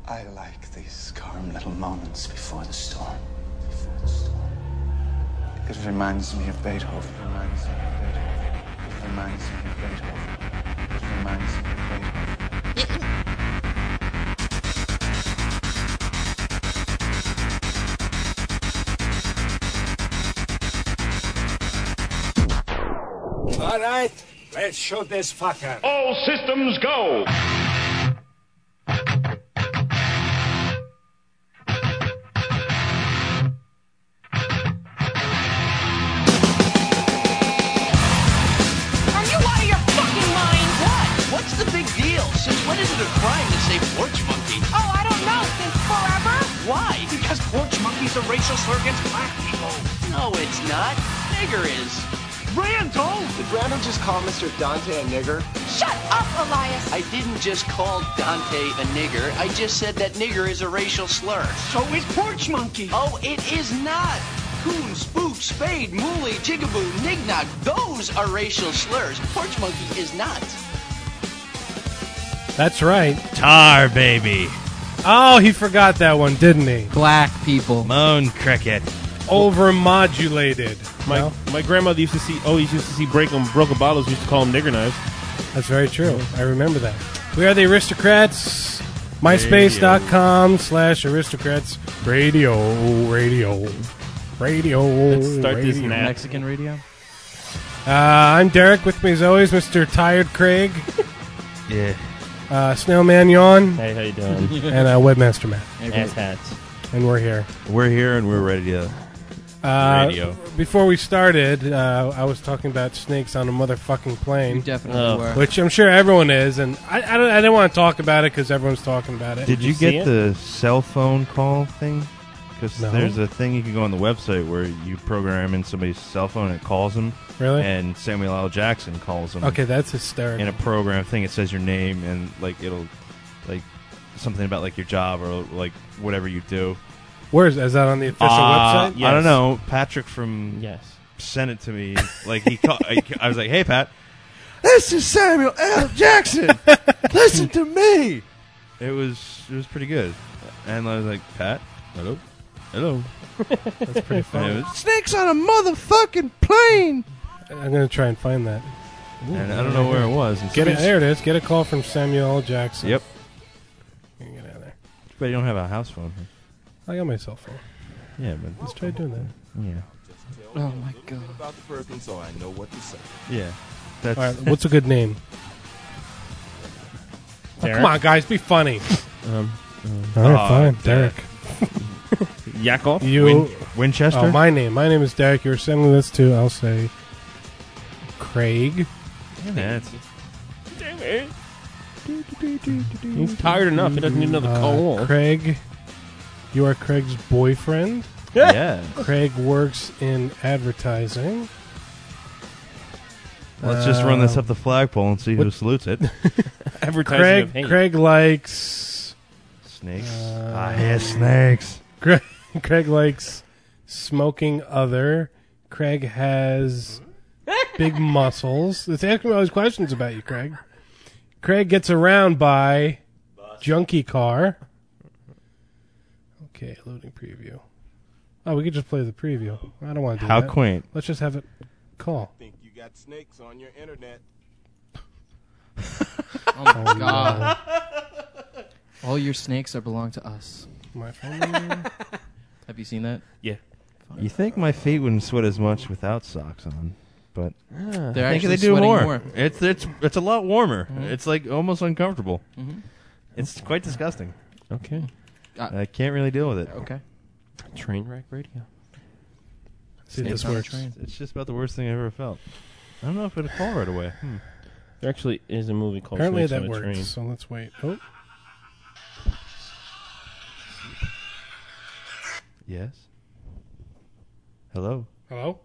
I like these calm little moments before the storm. It reminds me of Beethoven. It reminds me of Beethoven. It reminds me of Beethoven. It reminds me of Beethoven. All right, let's shoot this fucker. All systems go. When is it a crime to say porch monkey? Oh, I don't know. Since forever? Why? Because porch monkey's a racial slur against black people. No, it's not. Nigger is. Randall! Did Randall just call Mr. Dante a nigger? Shut up, Elias! I didn't just call Dante a nigger. I just said that nigger is a racial slur. So is porch monkey. Oh, it is not. Coon, spook, spade, mooly, jigaboo, knick-knock. Those are racial slurs. Porch monkey is not. That's right. Tar baby. Oh, he forgot that one, didn't he? Black people. Moan cricket. Overmodulated. My grandmother used to see broken bottles, used to call them nigger knives. That's very true. I remember that. We are the Aristocrats. MySpace.com/Aristocrats. Radio. Let's start this nap. Mexican radio. I'm Derek. With me as always, Mr. Tired Craig. Yeah. Snailman Yawn. Hey, how you doing? And Webmaster Matt. Ass hats. And we're here. We're here and we're ready to radio. Before we started, I was talking about snakes on a motherfucking plane. You definitely were. Which I'm sure everyone is, and I didn't want to talk about it because everyone's talking about it. Did you get the cell phone call thing? Because there's a thing you can go on the website where you program in somebody's cell phone and it calls them. Really? And Samuel L. Jackson calls them. Okay, that's hysterical. In a program thing, it says your name and like it'll like something about like your job or like whatever you do. Where's is that on the official website? Yes. I don't know. Patrick from sent it to me. Like he, I was like, "Hey, Pat, this is Samuel L. Jackson. Listen to me." It was pretty good, and I was like, "Pat, hello." That's pretty funny. Snakes on a motherfucking plane. I'm gonna try and find that. Ooh, and I don't know where it was. There it is. Get a call from Samuel L. Jackson. Yep. Get out of there. But you don't have a house phone. I got my cell phone. Yeah, but let's try doing that. Yeah. Oh my god. About the Perkins, so I know what to say. Yeah. That's all right. What's a good name? Come on, guys, be funny. All right, fine, Derek. Yakov? Winchester? Oh, my name is Derek. You're sending this to, I'll say, Craig. Damn it. He's tired enough. He doesn't need another call. Craig. You are Craig's boyfriend. Yeah. Craig works in advertising. Let's just run this up the flagpole and see who salutes it. Advertising. Craig likes snakes. I hate snakes. Craig likes smoking other. Craig has big muscles. It's asking me all these questions about you, Craig. Craig gets around by junkie car. Okay, loading preview. Oh, we could just play the preview. I don't want to do that. How quaint. Let's just have it call. I think you got snakes on your internet. Oh my god. All your snakes belong to us. My phone number? Have you seen that? Yeah. You think my feet wouldn't sweat as much without socks on, but They're I think actually they do sweating more. It's a lot warmer. Mm-hmm. It's like almost uncomfortable. Mm-hmm. It's quite disgusting. Okay. I can't really deal with it. Okay. Trainwreck radio. See if this works. It's just about the worst thing I ever felt. I don't know if it'll call right away. There actually is a movie called Apparently Snakes that on a works, Train. so let's wait. Oh. Yes. Hello. Hello?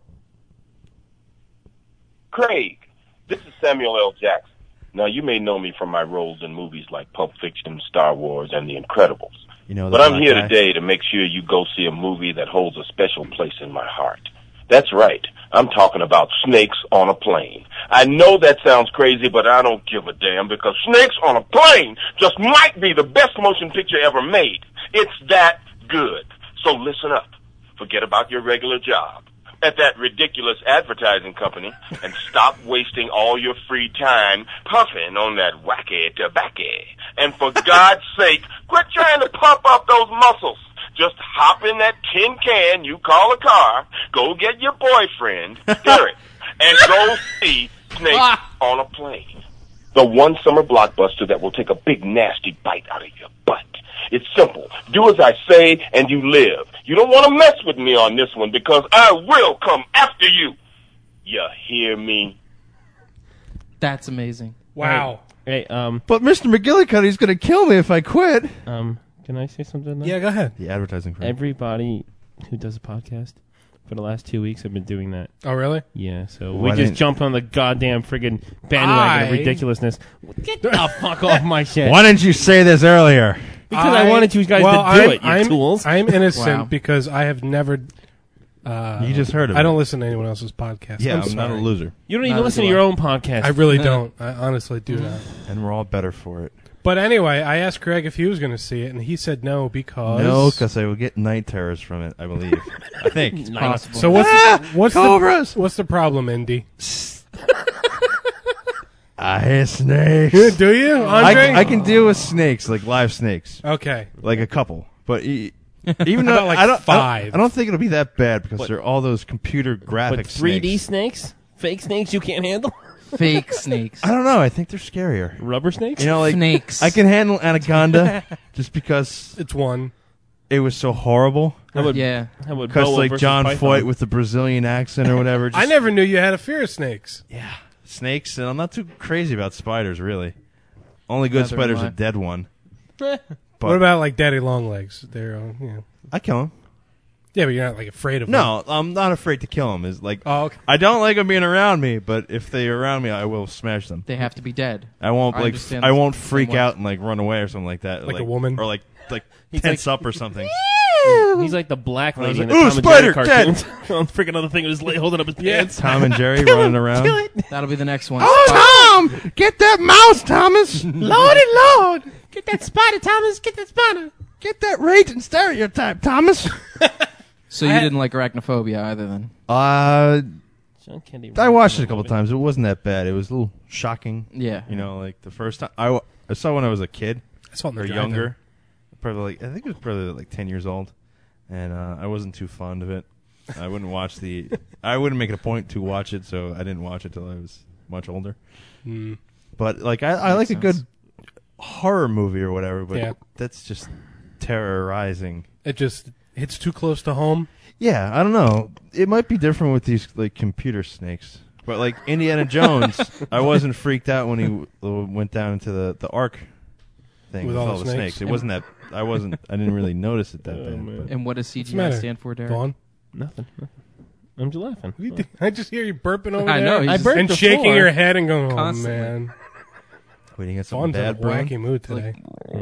Craig, this is Samuel L. Jackson. Now, you may know me from my roles in movies like Pulp Fiction, Star Wars, and The Incredibles. You know, but I'm here today to make sure you go see a movie that holds a special place in my heart. That's right. I'm talking about Snakes on a Plane. I know that sounds crazy, but I don't give a damn because Snakes on a Plane just might be the best motion picture ever made. It's that good. So listen up. Forget about your regular job at that ridiculous advertising company and stop wasting all your free time puffing on that wacky tobacco. And for God's sake, quit trying to pump up those muscles. Just hop in that tin can you call a car, go get your boyfriend, Derek, and go see Snakes on a Plane. The one summer blockbuster that will take a big nasty bite out of your butt. It's simple. Do as I say and you live. You don't want to mess with me on this one because I will come after you. You hear me? That's amazing. Wow. Hey, But Mr. McGillicuddy's going to kill me if I quit. can I say something? Now? Yeah, go ahead. The advertising firm. Everybody who does a podcast for the last 2 weeks have been doing that. Oh, really? Yeah, so Why we just didn't- jumped on the goddamn friggin' bandwagon of ridiculousness. Get the fuck off my shit. Why didn't you say this earlier? Because I wanted you guys to do it, you tools. I'm innocent Wow. because I have never... You just heard of I it. don't listen to anyone else's podcast. Yeah, I'm I'm not a sorry. loser. You don't even Neither listen do to your I. own podcast. I really don't. I honestly do not. And we're all better for it. But anyway, I asked Craig if he was going to see it, and he said no because... No, because I will get night terrors from it, I believe. I think. It's possible. So what's Cobras! what's the problem, Indy? I hate snakes. Do you, Andre? I can deal with snakes, like live snakes. Okay. Like a couple. But even How though about, like, I don't, 5? I don't think it'll be that bad because What? they're all those computer graphic But 3D snakes. snakes? Fake snakes you can't handle? Fake snakes. I don't know. I think they're scarier. Rubber snakes? You know, like Snakes. I can handle anaconda just because It's one. it was so horrible. How about, Yeah. how about Because Boa like versus John Python? Foyt with the Brazilian accent or whatever. I just- never knew you had a fear of snakes. Yeah, snakes, and I'm not too crazy about spiders, really. Only good Neither am spider's I. a dead one. But What about like daddy long legs? They're I kill him. yeah, but you're not like afraid of them. No, I'm not afraid to kill him. Is like Oh, okay. I don't like them being around me, but if they're around me, I will smash them. They have to be dead. I won't I like understand I the won't same freak way. out and like run away or something like that. Like a woman? or like tense up or something. He's like the black I was lady in like, the "Ooh, Tom and spider, Jerry cartoons. On freaking other thing was holding up his pants. Tom and Jerry running around. That'll be the next one. Oh, Tom, get that mouse, Thomas. Lordy Lord, Get that spider, Thomas! Get that spider! get that raging stereotype, Thomas. So you didn't like arachnophobia either, then? John Candy. I watched it a couple times. It wasn't that bad. It was a little shocking. Yeah. You know, like the first time I saw when I was a kid I saw it in the or drive-in. younger, probably like I think it was probably like 10 years old, and I wasn't too fond of it. I wouldn't watch the. I wouldn't make it a point to watch it, so I didn't watch it till I was much older. But like I like a sense. good horror movie or whatever, but Yeah. that's just terrorizing. It just hits too close to home. Yeah, I don't know. It might be different with these like computer snakes, but like Indiana Jones, I wasn't freaked out when he went down into the Ark thing With with, all all the the snakes. snakes. It wasn't that. I didn't really notice it that bad. man. But And what does What's the matter? CGI stand for, Derek? Go on. Nothing. I'm just laughing. What are you doing? I just hear you burping over I there. know, he's I just- burped and before. shaking your head and going, "Oh Constantly. man, waiting at something Fawn's in a bad, brewing. wacky mood today."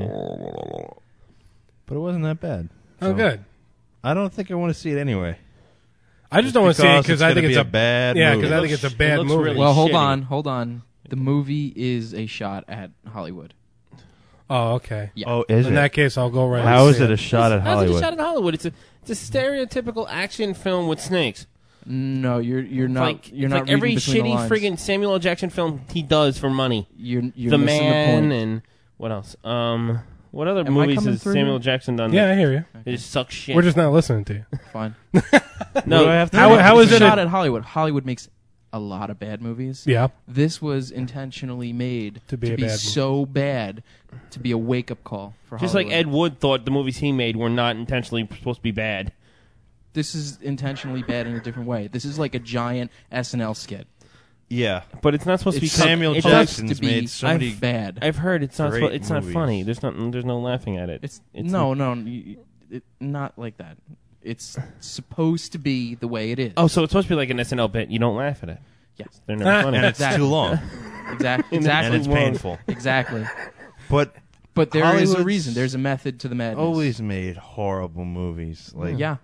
But it wasn't that bad. Oh, So, good. I don't think I want to see it anyway. I just don't want to see it because I gonna think it's be a bad. yeah, movie. because I think it's a bad looks movie. really Well, hold shitty. on. The movie is a shot at Hollywood. Oh, okay. Yeah. Oh, is In it? that case, I'll go right. How and is see it a shot at How's it a Hollywood? shot at Hollywood? It's a stereotypical action film with snakes. No, you're not. Like you're it's not like every reading between the shitty lines. friggin' Samuel L. Jackson film he does for money. You're The missing Man the point. and what else? What other Am I movies coming has through Samuel here? Jackson done? Yeah, I that hear you. They just suck shit. We're just not listening to you. Fine. no. do I have to How It's is a it? shot at Hollywood? Hollywood makes a lot of bad movies. Yeah. This was intentionally made To be a bad movie. so bad to be a wake up call for Just Hollywood. like Ed Wood thought the movies he made were not intentionally supposed to be bad. This is intentionally bad in a different way. This is like a giant SNL skit. Yeah, But it's not supposed to be. It's Samuel it's Jackson's supposed to be made so many. bad. I've heard it's not. Great It's not movies. funny. There's no laughing at it. It's It's no, not like that. It's supposed to be the way it is. Oh, so it's supposed to be like an SNL bit. You don't laugh at it. yes, They're never funny. And it's Exactly. too long, exactly, and exactly, it's painful. exactly. But But there is a Hollywood's reason. There's a method to the madness. always made horrible movies. Like yeah.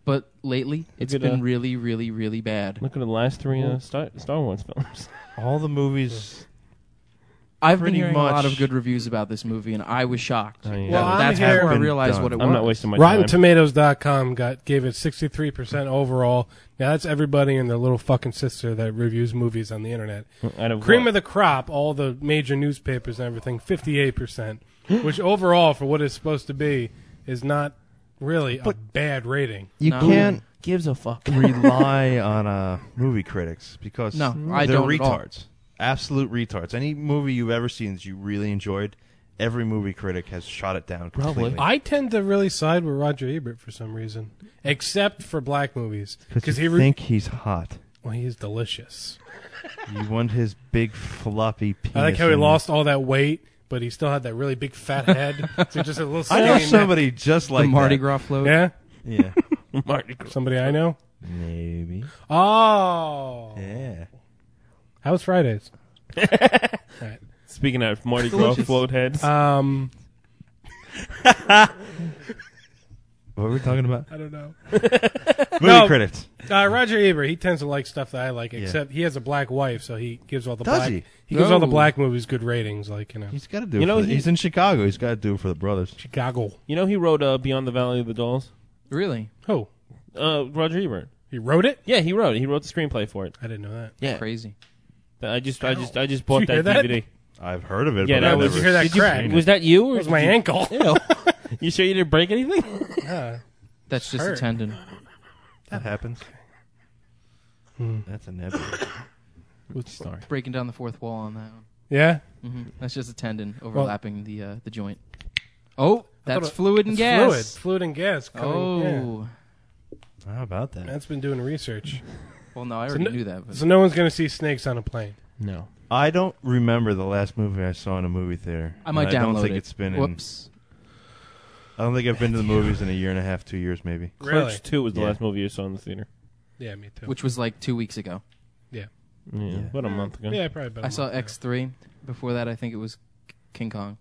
But lately, it's Look at, been really, really, really bad. Look at the last three Star Wars films. All the movies. I've been pretty hearing a lot much- of good reviews about this movie, and I was shocked. Oh, yeah. Well, I'm That's here- before I Been realized done. what it was. I'm not wasting my time. RottenTomatoes.com gave it 63% overall. Now that's everybody and their little fucking sister that reviews movies on the internet. Out of Cream what? of the crop, all the major newspapers and everything, 58%, which overall for what it's supposed to be is not really a bad rating. You No. can't Gives a fuck. rely on movie critics because No, I they're don't at all. retards. Absolute retards. Any movie you've ever seen that you really enjoyed, every movie critic has shot it down completely. I tend to really side with Roger Ebert for some reason, except for black movies. Because you think he's hot. Well, he is delicious. You want his big floppy penis. I like how he in- lost all that weight, but he still had that really big fat head. So just a little I know skinny somebody just like the Mardi that. Gras float. Yeah? Yeah. Mardi Gras. Somebody I know? Maybe. Oh. Yeah. How was Fridays? Right. Speaking of Mardi Gras Delicious. float heads. What were we talking about? I don't know. Movie critics. Roger Ebert, he tends to like stuff that I like, except he has a black wife, so he gives all the Does black. he? Gives all the No. black movies good ratings, like, He's got to do You it. know, He's in Chicago. He's got to do it for the brothers. Chicago. You know he wrote Beyond the Valley of the Dolls? Really? Who? Roger Ebert. He wrote it? Yeah, he wrote it. He wrote the screenplay for it. I didn't know that. Yeah. Crazy. I just bought Did you that hear that? DVD. I've heard of it, Yeah, but that I've was- never Did you hear that Did you- crack? Was that you? Or That was did my you- ankle. Ew. You sure you didn't break anything? Yeah. That's just Hurt. a tendon. That happens. That's a nebula. Sorry. Breaking down the fourth wall on that one. Yeah? That's just a tendon overlapping the joint. Oh, that's fluid and It's gas. Fluid and gas. Oh. How about that? That's been doing research. Well, no, I already knew that. But So no one's going to see snakes on a plane. No. I don't remember the last movie I saw in a movie theater. I might And I don't download think it. it's been Whoops. I don't think I've been to the movies in a year and a half, 2 years maybe. Really? Clerks 2 was the Yeah. last movie I saw in the theater. Yeah, me too. Which was like 2 weeks ago. Yeah. Yeah, about a month ago. Yeah, probably about a I saw month ago. X3. Before that, I think it was King Kong.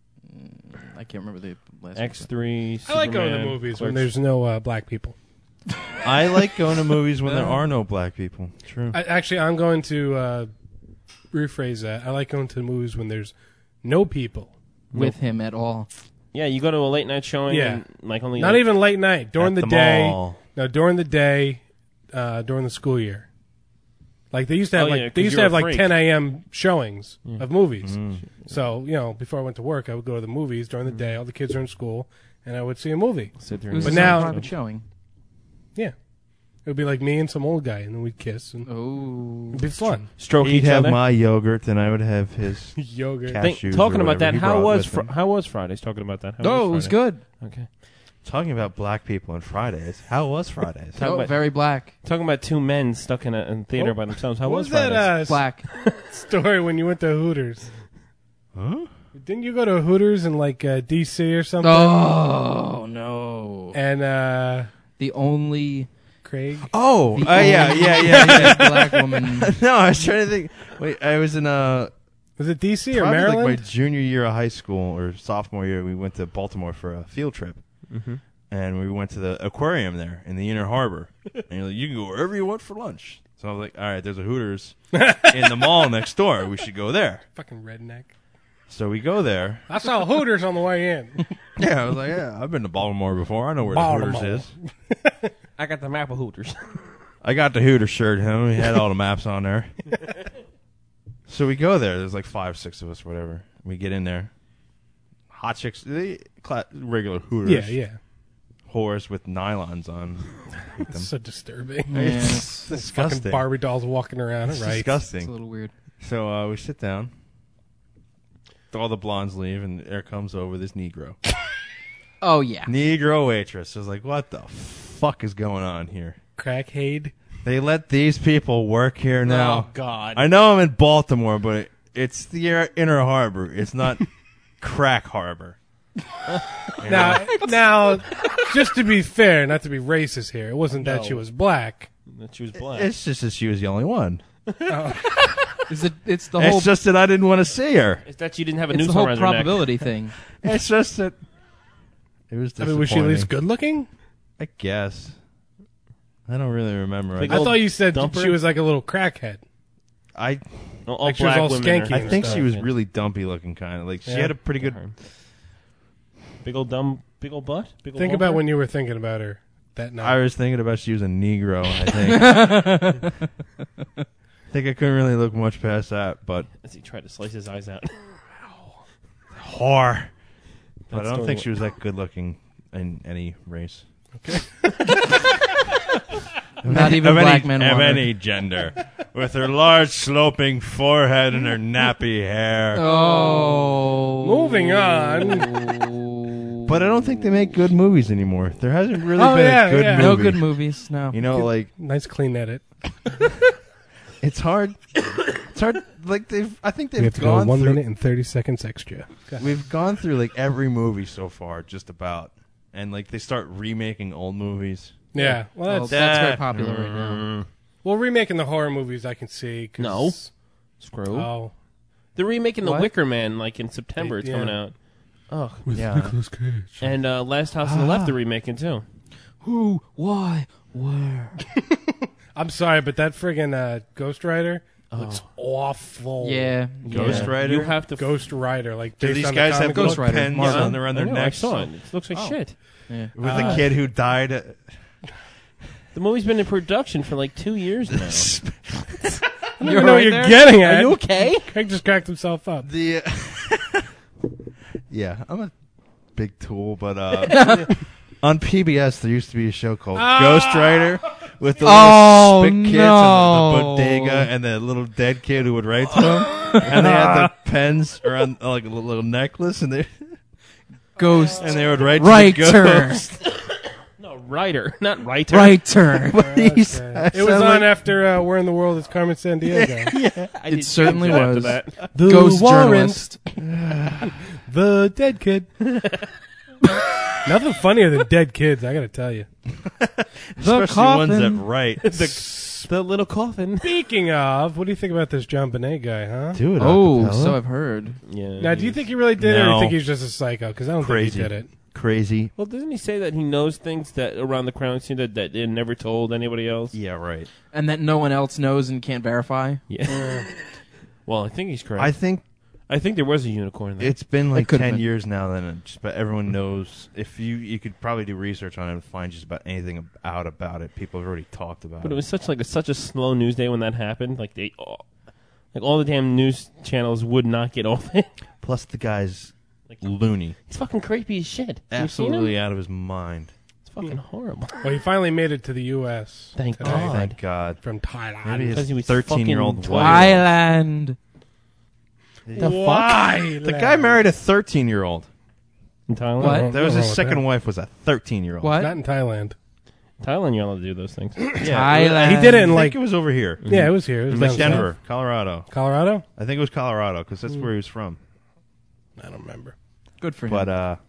I can't remember the last one. X3, I like going to Superman, movies when Clerks. there's no black people. I like going to movies when there are no black people. True. I'm going to rephrase that. I like going to the movies when there's no people. With him at all. Yeah, you go to a late night showing. Yeah. And like only Not like, even late night. During At the the day. mall. No, during the day, during the school year. Like they used to have Oh, yeah, 'cause they used to you're have a like freak. 10 a.m. showings of movies. Mm. So, before I went to work, I would go to the movies during the day. All the kids are in school, and I would see a movie. Sit there It was But a now- private showing. Yeah. It would be like me and some old guy, and then we'd kiss, and Oh. it'd be fun. stroke He'd each have other. my yogurt, and I would have his Yogurt. cashews. Talking or about that, whatever he how brought was with him. how was Fridays? Talking about that. How No, it was Friday? good. Okay. Talking about black people on Fridays. How was Fridays? Talk Oh, about- very black. Talking about two men stuck in a theater by themselves. How What was was that Fridays? Black. story when you went to Hooters? Huh? Didn't you go to Hooters in like D.C. or something? Oh, no. And The only Craig? Oh, The yeah. black woman. No, I was trying to think. Wait, I was in Was it D.C. or probably Maryland? like my junior year of high school or sophomore year. We went to Baltimore for a field trip, and we went to the aquarium there in the Inner Harbor. And you're like, you can go wherever you want for lunch. So I was like, all right, there's a Hooters in the mall next door. We should go there. Fucking redneck. So we go there. I saw Hooters on the way in. Yeah, I was like, yeah, I've been to Baltimore before. I know where the Baltimore. Hooters is. I got the map of Hooters. I got the Hooters shirt. We had all the maps on there. So we go there. There's like 5, 6 of us, whatever. We get in there. Hot chicks, regular Hooters. Yeah. Whores with nylons on. With them. It's so disturbing. Yeah, It's Fucking disgusting. Barbie dolls walking around. It's Right. disgusting. it's a little weird. So we sit down. All the blondes leave, and there comes over this Negro. Oh, yeah. Negro waitress. I was like, what the fuck is going on here? Crackhead. They let these people work here now. Oh God! I know I'm in Baltimore, but it's the Inner Harbor. It's not Crack Harbor. Now, just to be fair, not to be racist here, it wasn't that No. she was black. That she was black. It's just that she was the only one. It's the whole It's just that I didn't want to see her. It's that you didn't have a it's noose the whole around her neck. probability thing. It's just that it was I mean, was she at least disappointing. good looking? I guess. I don't really remember. I thought you said dumper? she was like a little crackhead. All Like she was black all women skanky are- I think stuff. she was really dumpy looking, kind of like she Yeah. had a pretty good. Big old butt. Big old Think about bumper? when you were thinking about her that night. I was thinking about she was a Negro. I think. I think I couldn't really look much past that, but As he tried to slice his eyes out. whore. But I That don't story think wa- she was that good looking in any race. Not even of black any, men of want her. any gender, with her large sloping forehead and her nappy hair. Oh. Moving on. But I don't think they make good movies anymore. There hasn't really Oh, been yeah, a good yeah. movie. No good movies. No. You know, like Nice clean edit. it's hard. It's hard. Like I think We they've have to go gone 1 through. minute and 30 seconds extra. We've gone through like every movie so far, just about, and like they start remaking old movies. Yeah. Well, Well, that's, that's very popular right now. well, remaking the horror movies I can see. 'Cause, No. Screw. Oh. They're remaking The What? Wicker Man like in September. It's Yeah. coming out. Oh. Yeah. Cage. And Last House on the Left they're remaking too. Who? Why? Where? I'm sorry, but that friggin' Ghost Rider looks awful. Yeah. Ghost Yeah. Rider? You have to. Ghost Rider. Like, Do based these on guys the have comic Ghost book? Rider, pens Marvel. on their I know, necks? I saw it. It looks like shit. Yeah. With a kid who died. The movie's been in production for like 2 years now. I don't even know what you're there? getting at. Are you okay? Craig just cracked himself up. The yeah, I'm a big tool, but on PBS there used to be a show called Ghost Rider with the little spit kids and the bodega and the little dead kid who would write to him, and they had the pens around like a little necklace, and Ghost. they would write Writer. to the ghost. No, writer, not writer. Writer. It was on after Where in the World is Carmen Sandiego. I It did certainly after was. that. The Ghost Warrant. journalist. The Dead Kid. Nothing funnier than dead kids, I gotta tell you. Especially ones that write. The little coffin. Speaking of, what do you think about this John Bonet guy, huh? Do it. Oh, acapella. so I've heard. Yeah. Now, do you think he really did it, or do No. you think he's just a psycho? Because I don't Crazy. think he did it. Crazy. Well, doesn't he say that he knows things that around the crime scene that they never told anybody else? Yeah, right. And that no one else knows and can't verify. Yeah. Well, I think he's correct. I think there was a unicorn there. it's been like could've 10 been. years now. Then just about everyone knows. If you could probably do research on it and find just about anything about it. People have already talked about But it. it was such a slow news day when that happened. Like all the damn news channels would not get off it. Plus, the guy's Like loony, he's fucking creepy as shit. You seen him? absolutely out of his mind. It's fucking horrible. Well, he finally made it to the U.S. Thank today God. Thank God. from Thailand. Maybe Because he his was 13-year-old fucking wife. Island. The Why? The guy married a 13-year-old. In Thailand? What? That was his wrong with second that. wife. Was a 13-year-old. What? Not in Thailand. Thailand, you're allowed to do those things. Thailand. He did it in I like think it was over here. yeah, it was here. It was Like down Denver, south. Colorado. Colorado. I think it was Colorado because that's where he was from. I don't remember. Good for him. But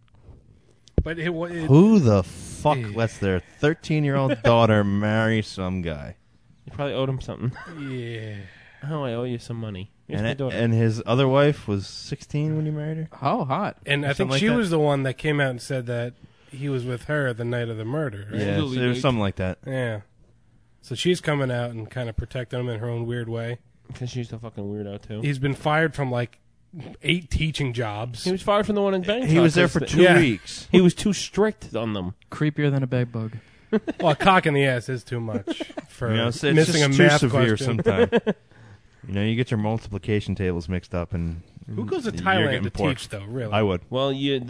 But who the fuck Yeah. lets their 13-year-old daughter marry some guy? You probably owed him something. yeah. Oh, I owe you some money. Here's my daughter. And his other wife was 16 when he married her? Oh, hot. And I think Something she like that. was the one that came out and said that he was with her the night of the murder. Right? Yeah, so it was something like that. Yeah. So she's coming out and kind of protecting him in her own weird way. Because she's a fucking weirdo, too. He's been fired from like 8 teaching jobs. He was fired from the one in Bangkok. He was there for 2 Yeah. weeks. He was too strict on them. Creepier than a bed bug. Well, a cock in the ass is too much for You know, it's missing just a too math severe question. sometimes. You know, you get your multiplication tables mixed up, and Who goes to you're Thailand getting to porked. teach, though? Really? I would. Well,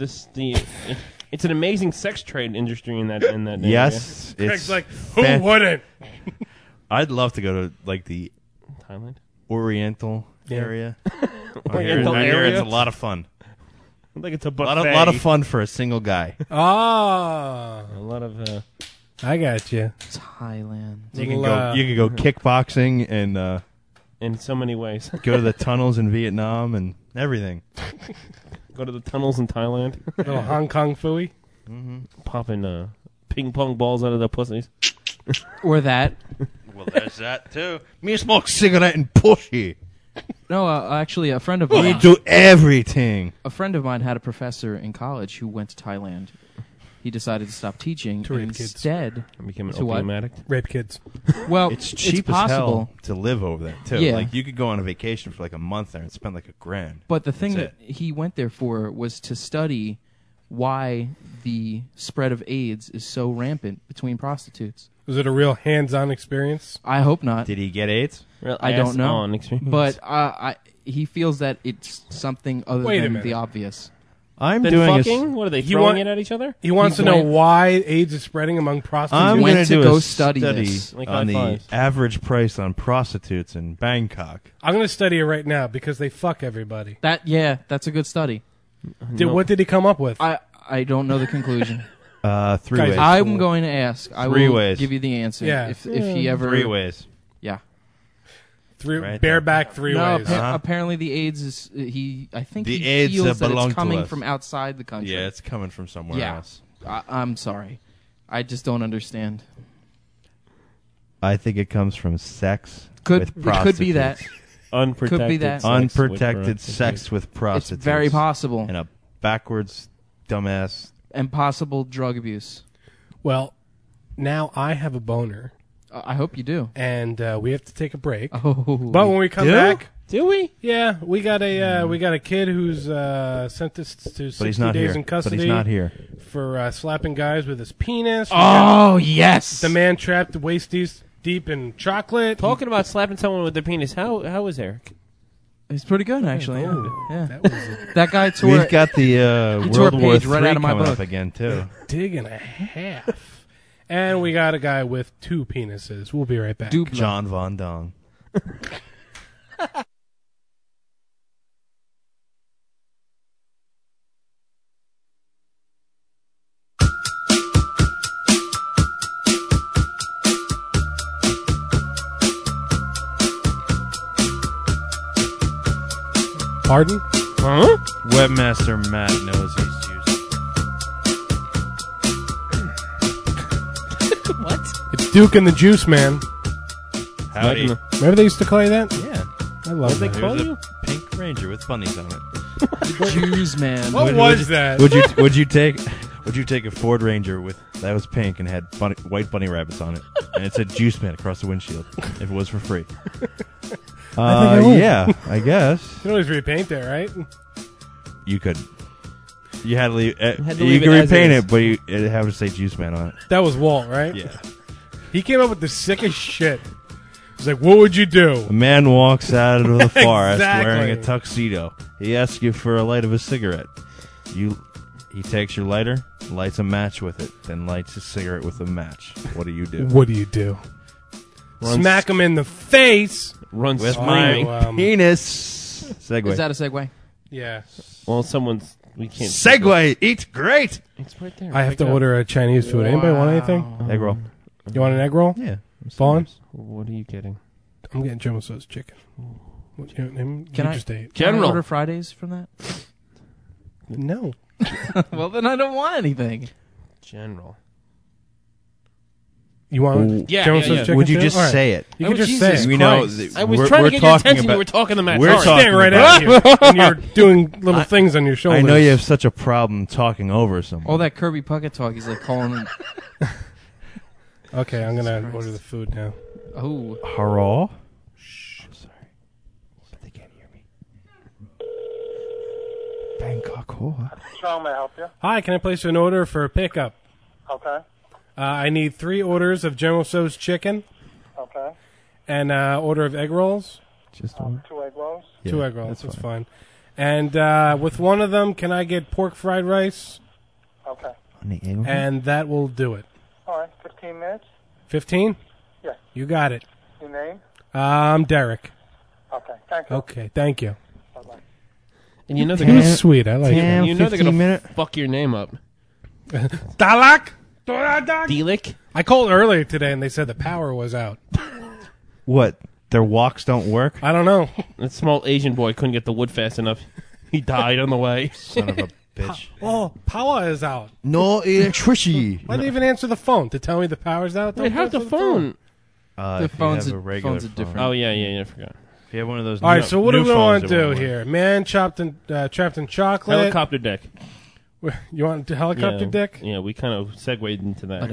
it's an amazing sex trade industry in that area. Yes, Craig's it's like, who fan- wouldn't? I'd love to go to like the Thailand. Oriental Yeah. area. Oriental I hear area? it's a lot of fun. I think it's a A buffet. lot of fun for a single guy. Ah, A lot of. I got you. Thailand. You can Little, go. You can go kickboxing and in so many ways. go to the tunnels in Vietnam and everything. Go to the tunnels in Thailand. Little Hong Kong phooey. Popping ping pong balls out of their pussies. Or that. Well, there's that too. Me smoke cigarette and pushy. No, actually, a friend of We mine. do everything. A friend of mine had a professor in college who went to Thailand. he decided to stop teaching To rape and kids. instead Became an to what? opium addict. Rape kids. Well, It's cheap as possible. hell to live over there too. Yeah. Like you could go on a vacation for like a month there and spend like $1,000. But the thing That's that he went there for was to study why the spread of AIDS is so rampant between prostitutes. Was it a real hands-on experience? I hope not. Did he get AIDS? Real I don't know. ass-on experience. But he feels that it's something other Wait a than minute. the obvious. I'm then doing fucking? What are they He throwing want- it at each other? He wants He to know went- why AIDS is spreading among prostitutes. I'm went going to do go a study study this. Like on high the fives. average price on prostitutes in Bangkok. I'm going to study it right now because they fuck everybody. That's a good study. What did he come up with? I don't know the conclusion. 3 Guys, ways. I'm going to ask. I Three will ways. give you the answer. Yeah. If he ever 3 ways. Yeah. Right bareback 3 No, ways. apparently the AIDS is I think The he AIDS feels that belong it's to coming us. from outside the country. Yeah, it's coming from somewhere Yeah. else. I'm sorry. I just don't understand. I think it comes from sex Could with could be that. prostitutes. Unprotected. Could be that. sex with Unprotected prostitutes. sex with prostitutes. It's very possible. And a backwards dumbass. And possible drug abuse. Well, now I have a boner, I hope you do. and we have to take a break. Oh, But when we come Do? back, Do we? yeah, we got a kid who's sentenced to 60 But he's not days here. in custody But he's not here. for slapping guys with his penis. We got oh yes. the man trapped waist deep in chocolate. Talking about slapping someone with their penis, how was Eric? He's pretty good actually. Yeah. Oh, Yeah. that was a That guy tore We've got the tore a World War page III right out of my coming book. up again, too. dig and a half. And we got a guy with 2 penises. We'll be right back. Duplo. John Von Dong. Pardon? Huh? Webmaster Matt knows he's juicing. What? It's Duke and the Juice Man. Howdy. Remember they used to call you that? Yeah. I love they that. call There's you? a pink ranger with bunnies on it. Jews, man. What was that? Would you take a Ford Ranger that was pink and had white bunny rabbits on it, and it said "Juice Man" across the windshield if it was for free? I would. Yeah, I guess You can always repaint it, right? you could. You had to leave. Had to You leave could it as repaint is. it, but it'd have to say "Juice Man" on it. That was Walt, right? Yeah. He came up with the sickest shit. He's like, what would you do? A man walks out of the forest Exactly. wearing a tuxedo. He asks you for a light of a cigarette. He takes your lighter, lights a match with it, then lights a cigarette with a match. What do you do? What do you do? Runs- Smack him in the face. Run With screaming. my penis. Segway. Is that a segue? Yeah. Well, someone's... We can't... Segway. Eat great. It's right there. I have Pick to it up. order a Chinese food. Anybody want anything? Egg roll. You want an egg roll? Yeah. Vaughn? What are you getting? I'm getting General Tso's chicken. What, you Can I- just ate? Can I General. order Fridays from that? No. Well, then I don't want anything. General. You want Yeah, General yeah, Tso's yeah. chicken Would you too? just All right. say it? You Oh, can just Jesus say it. We know. I was we're, trying we're to get your talking attention. about, You were talking to Matt. We're Sorry. talking Staring right about- at you. And you're doing little things on your shoulders. I know you have such a problem talking over someone. All that Kirby Puckett talk. He's like calling him. Okay, I'm going to Christ. order the food now. Oh, Hurrah. Shh. I'm sorry. They can't hear me. Bangkok whore. How may I help you? Hi, can I place an order for pickup? Okay. I need 3 orders of General Tso's chicken Okay. and order of egg rolls. Just one. 2 egg rolls. 2 egg rolls, that's fine. And with one of them, can I get pork fried rice? Okay. And that will do it. All right. 15 minutes. 15? Yeah. You got it. Your name? I'm Derek. Okay. Thank you. Okay, thank you. Bye-bye. And you know they're He gonna... was sweet. I like it. You know they're gonna 15-minute. fuck your name up. Dalak? Delik? I called earlier today and they said the power was out. What? Their walks don't work? I don't know. That small Asian boy couldn't get the wood fast enough. He died on the way. Son of a bitch. Oh, power is out. No electricity. Why didn't you even answer the phone to tell me the power's out? Wait, how's the answer phone? The If you phone's have a- a regular phone's a phone. different- Oh, yeah, I forgot. If you have one of those All right, new- so what do new we want phones, to it do won't work. here? Man trapped in chocolate. Helicopter deck. You want a helicopter Yeah, dick? Yeah, we kind of segued into that.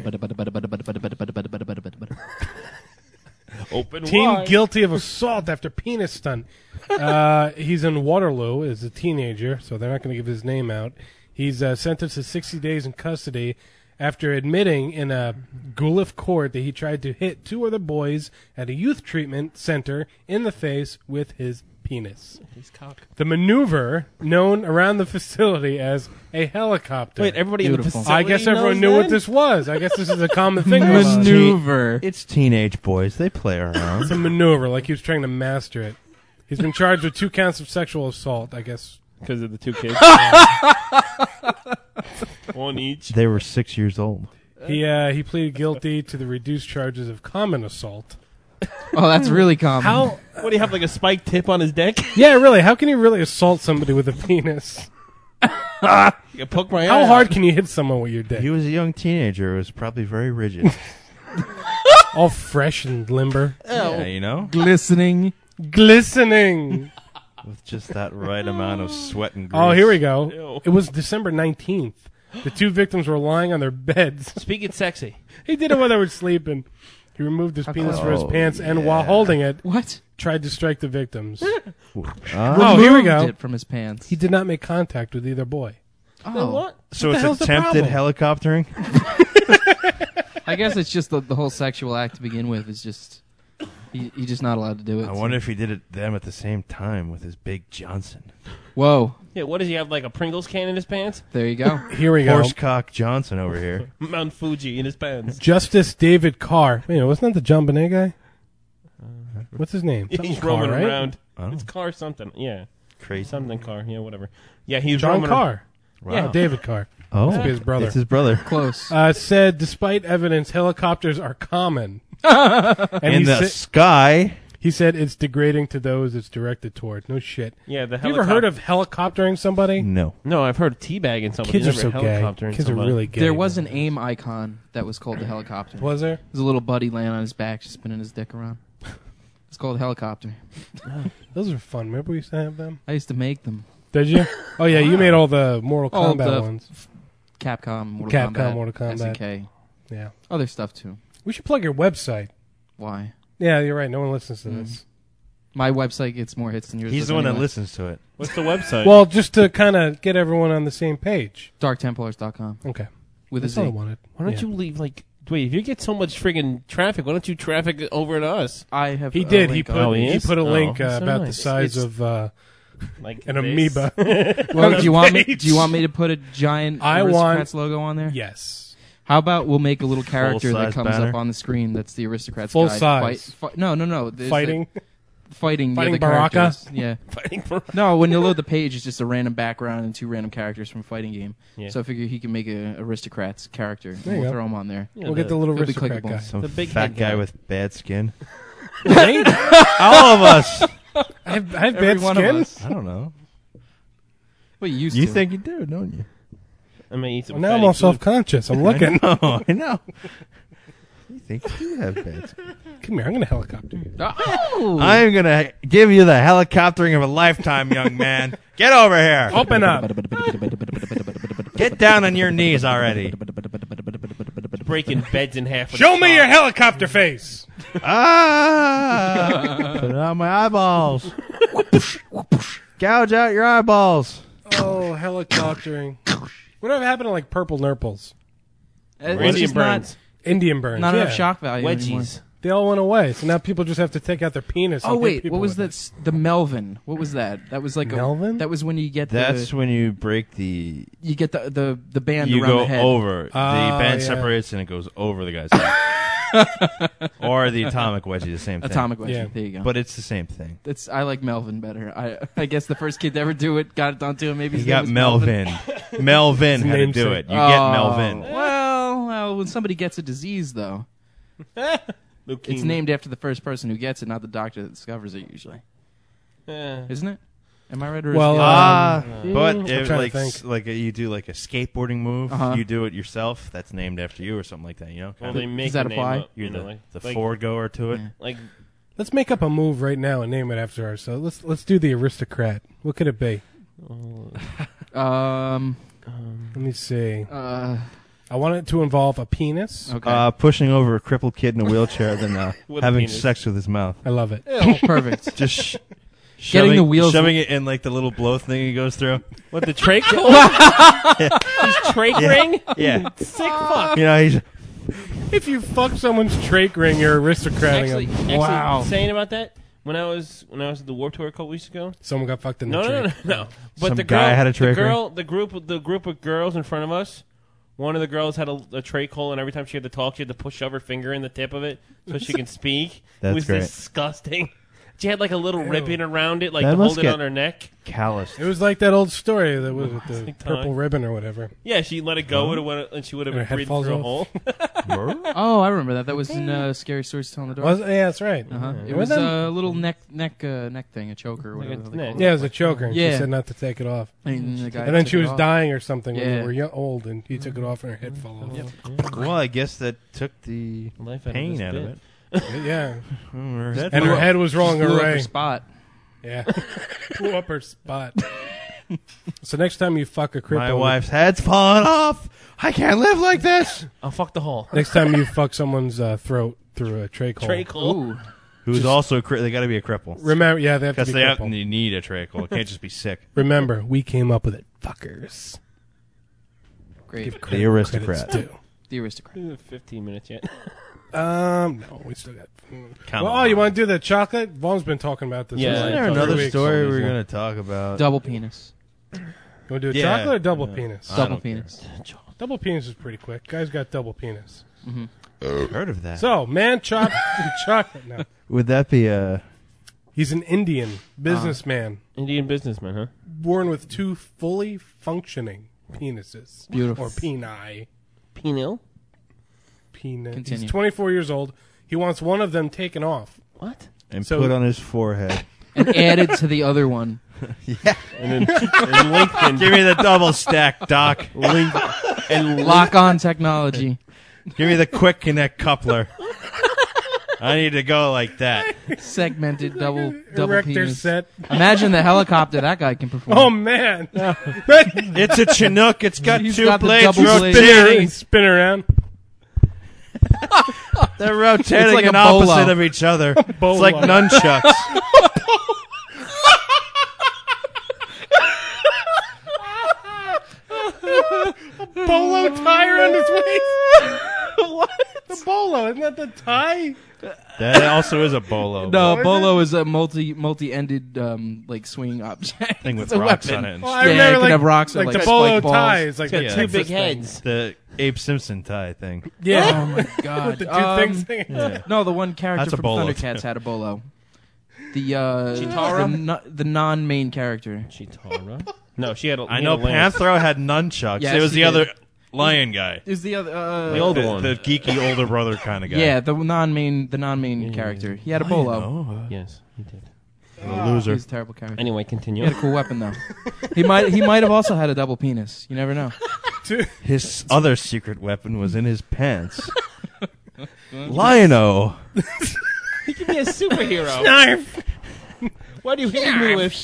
Open Teen wide. guilty of assault after penis stunt. He's in Waterloo as a teenager, so they're not going to give his name out. He's sentenced to 60 days in custody after admitting in a Guelph court that he tried to hit 2 other boys at a youth treatment center in the face with his penis. His cock. The maneuver, known around the facility as a helicopter. Wait, everybody in the Beautiful. facility I guess everyone knows knew that? what this was. I guess this is a common thing. going on. Maneuver. It's teenage boys. They play around. It's a maneuver, like he was trying to master it. He's been charged with 2 counts of sexual assault, I guess. Because of the 2 kids. One each. They were 6 years old. He pleaded guilty to the reduced charges of common assault. Oh, that's really common. How? What, do you have like a spiked tip on his deck? Yeah, really. How can you really assault somebody with a penis? You poke my How eye hard out. can you hit someone with your dick? He was a young teenager. It was probably very rigid. All fresh and limber, Yeah, you know? Glistening. glistening. With just that right amount of sweat and grease. Oh, here we go. Ew. It was December 19th. The 2 victims were lying on their beds. Speaking sexy. He did it while they were sleeping. He removed his penis from his pants and, while holding it, What? tried to strike the victims. Ah. Oh, here we Removed go. it from his pants. He did not make contact with either boy. Oh. What? So What the hell's it's the attempted problem? helicoptering? I guess it's just the whole sexual act to begin with. Is just you're just not allowed to do it. I wonder if he did it them at the same time with his big Johnson. Whoa! Yeah, what does he have, like a Pringles can in his pants? There you go. Here we go. Horsecock Johnson over here. Mount Fuji in his pants. Justice David Carr. Wait, wasn't that the John Bonet guy? What's his name? Something He's Carr, roaming right? around. Oh. It's Carr something. Yeah. Crazy. Something Carr. Yeah, whatever. Yeah, he's John roaming Carr. Wow. Yeah, David Carr. Oh, Must be his brother. It's his brother. Close. Said, despite evidence, helicopters are common. And In he the sa- sky. He said it's degrading to those it's directed toward. No shit. Yeah, the You ever heard of helicoptering somebody? No. No, I've heard teabagging somebody. Kids are so Never gay. helicoptering Kids somebody. are really gay. There was an AIM icon that was called the helicopter. Was there? There's a little buddy laying on his back, just spinning his dick around. It's called helicopter. Those are fun. Remember we used to have them? I used to make them. Did you? Oh, yeah, you made all the Mortal All Kombat the ones. Capcom, Mortal Kombat, SNK. Yeah. Other stuff too. We should plug your website. Why? Yeah, you're right. No one listens to this. My website gets more hits than yours. He's does the one that anyway. listens to it. What's the website? Well, just to kind of get everyone on the same page. DarkTemplars.com. Okay. With That's a all I Z. wanted. Why don't Yeah. you leave, like... Wait, if you get so much friggin' traffic, why don't you traffic it over to us? I have. He a did. He link put, on- he he is? put a Oh, link so about the nice. size It's- of Like an this? amoeba. Well, on do a you want me? page. Do you want me to put a giant I Aristocrats want- logo on there? Yes. How about we'll make a little character that Full-size comes banner? up on the screen? That's the Aristocrats. Full guide. size. No. There's Fighting. fighting Fighting the other Baraka? characters. Yeah. Fighting for... No, when you load the page, it's just a random background and 2 random characters from a fighting game. Yeah. So I figure he can make a Aristocrats character. There And you we'll go. throw him on there. Yeah, We'll get the little Could be aristocrat clickable. guy. Some The big fat head guy guy. with bad skin. Right? All of us. I have bad Every one of skin. us. I don't know. Well, you used You to. think you do, don't you? I mean, eat some Well, now I'm fatty all food. self-conscious. I'm looking. I know. You think you do have bad skin. Come here. I'm going to helicopter you. Oh! I'm going to give you the helicoptering of a lifetime, young man. Get over here. Open up. Get down on your knees already. Breaking beds in half. with Show a me saw. your helicopter face. Ah! Put it on my eyeballs. Gouge out your eyeballs. Oh, helicoptering. Whatever happened to like purple nurples? It's Indian just burns. Indian burns. Not yeah. enough shock value anymore. Wedgies. They all went away. So now people just have to take out their penis. Oh and hit wait, people what was with that? The Melvin. What was that? That was like Melvin? That was when you get That's when you break the... you get the band You around go the head. over. The band yeah. separates and it goes over the guy's head. Or the atomic wedgie, the same thing. Atomic wedgie. Yeah. There you go. But it's the same thing. I like Melvin better. I guess the first kid to ever do it got it done to him. Maybe You his name got was Melvin. Melvin His had to do namesake. it. You get Melvin. Well, when somebody gets a disease, though, Leukemia. it's named after the first person who gets it, not the doctor that discovers it. Usually, isn't it? Am I right? Or Well, But I'm if trying to like think. like you do like a skateboarding move, Uh-huh. you do it yourself. That's named after you or something like that. You know, Well, kinda. they make Does that a name apply? up, You're you know, the like forward goer to it. Yeah. Like Let's make up a move right now and name it after ourselves. Let's do the aristocrat. What could it be? Let me see. I want it to involve a penis. Okay. Pushing over a crippled kid in a wheelchair, then With a having penis. sex with his mouth. I love it. Perfect. Just Getting the wheels- shoving it in like the little blow thing he goes through. What, the trach? His trach ring? Yeah. Sick fuck. You know, he's If you fuck someone's trach ring, you're aristocrating them. Actually, saying about that, when I was at the Warped Tour a couple weeks ago, Someone got fucked in the no. trach. But Some the girl, guy had a trach the group of girls in front of us. One of the girls had a trach hole, and every time she had to talk, she had to shove her finger in the tip of it so she can speak. That's it was great. disgusting. She had like a little ribbon around it, like That to must hold it get on her neck. calloused. It was like that old story that was with the Like purple tongue. ribbon or whatever. Yeah, she let it go, and she would have And been her head breathing falls through a off. hole. Oh, I remember that. That was in Scary Stories to Tell in the Dark. Was it? Yeah, that's right. Uh-huh. It Was was that- a little neck thing, a choker, or Like whatever. a they neck. call Yeah, it was a choker. And Yeah. She said not to take it off. And the guy And then took she it was off. dying or something when Yeah. they were old, and he took it off and her head fell off. Well, I guess that took the Life out of pain this out of bit. it. Yeah. Her head And her blew up. head was rolling Blew up away. her spot. Yeah. Blew up her spot. So next time you fuck a cripple... My wife's head's falling off. I can't live like this. I'll fuck the hole. Next time you fuck someone's throat through a trach hole. Trach hole. Ooh. Who's also they got to be a cripple. Remember, yeah, they have to Because be they crippled. need a trach hole. It can't just be sick. Remember, we came up with it, fuckers. Great. Give The aristocrat. credits due. The aristocrat. We have 15 minits yet. No, we still got... Come well, on. oh, you want to do the chocolate? Vaughn's been talking about this. Yeah. for Isn't like there 3 another weeks. story we're going to talk about? Double penis. You want to do a Yeah. chocolate or double penis? I Double don't penis. Double penis is pretty quick. Guys got double penis. Heard of that? So, man chopped chocolate. No. Would that be a... He's an Indian businessman Indian businessman, huh? born with 2 fully functioning penises. Beautiful. Or peni. Penile? Penis. Continue. He's 24 years old. He wants one of them taken off. What? And So- put on his forehead. And added to the other one. And then lengthened. Give me the double stack, Doc. And Lock on technology. Give me the quick connect coupler. I need to go like that. Segmented double Erector penis. set. Imagine the helicopter that guy can perform. Oh, man. It's a Chinook. It's got He's 2 got the blades double blade. rotating. Spin around. They're rotating It's like in a opposite bolo. of each other. Bolo. It's like nunchucks. Bolo tie around his waist. What? The bolo. Isn't that the tie? That also is a bolo. No, What is bolo is a multi-ended like swinging object. Thing with It's a rocks weapon. on it. And Well, shit. I Yeah, remember it could have rocks or, like like, the bolo spike balls. tie is like It's the got two Texas big thing. heads. The Abe Simpson tie thing. Yeah. Oh my god! With the 2 things hanging Yeah. No, the one character That's a from bolo, Thundercats too. had a bolo. The Chitara? the non-main character. Chitara? No, she had a I know Panthro had nunchucks. Yes, it was he the did. other lion guy. Is the other The older one. The geeky older brother kind of guy. Yeah, the non-main character. He had a bolo. Yes, he did. The He loser. was a terrible character. Anyway, He continue. had a cool weapon though. He might have also had a double penis. You never know. His other secret weapon was in his pants. Lion-O. He could be a superhero. What are you hitting me with?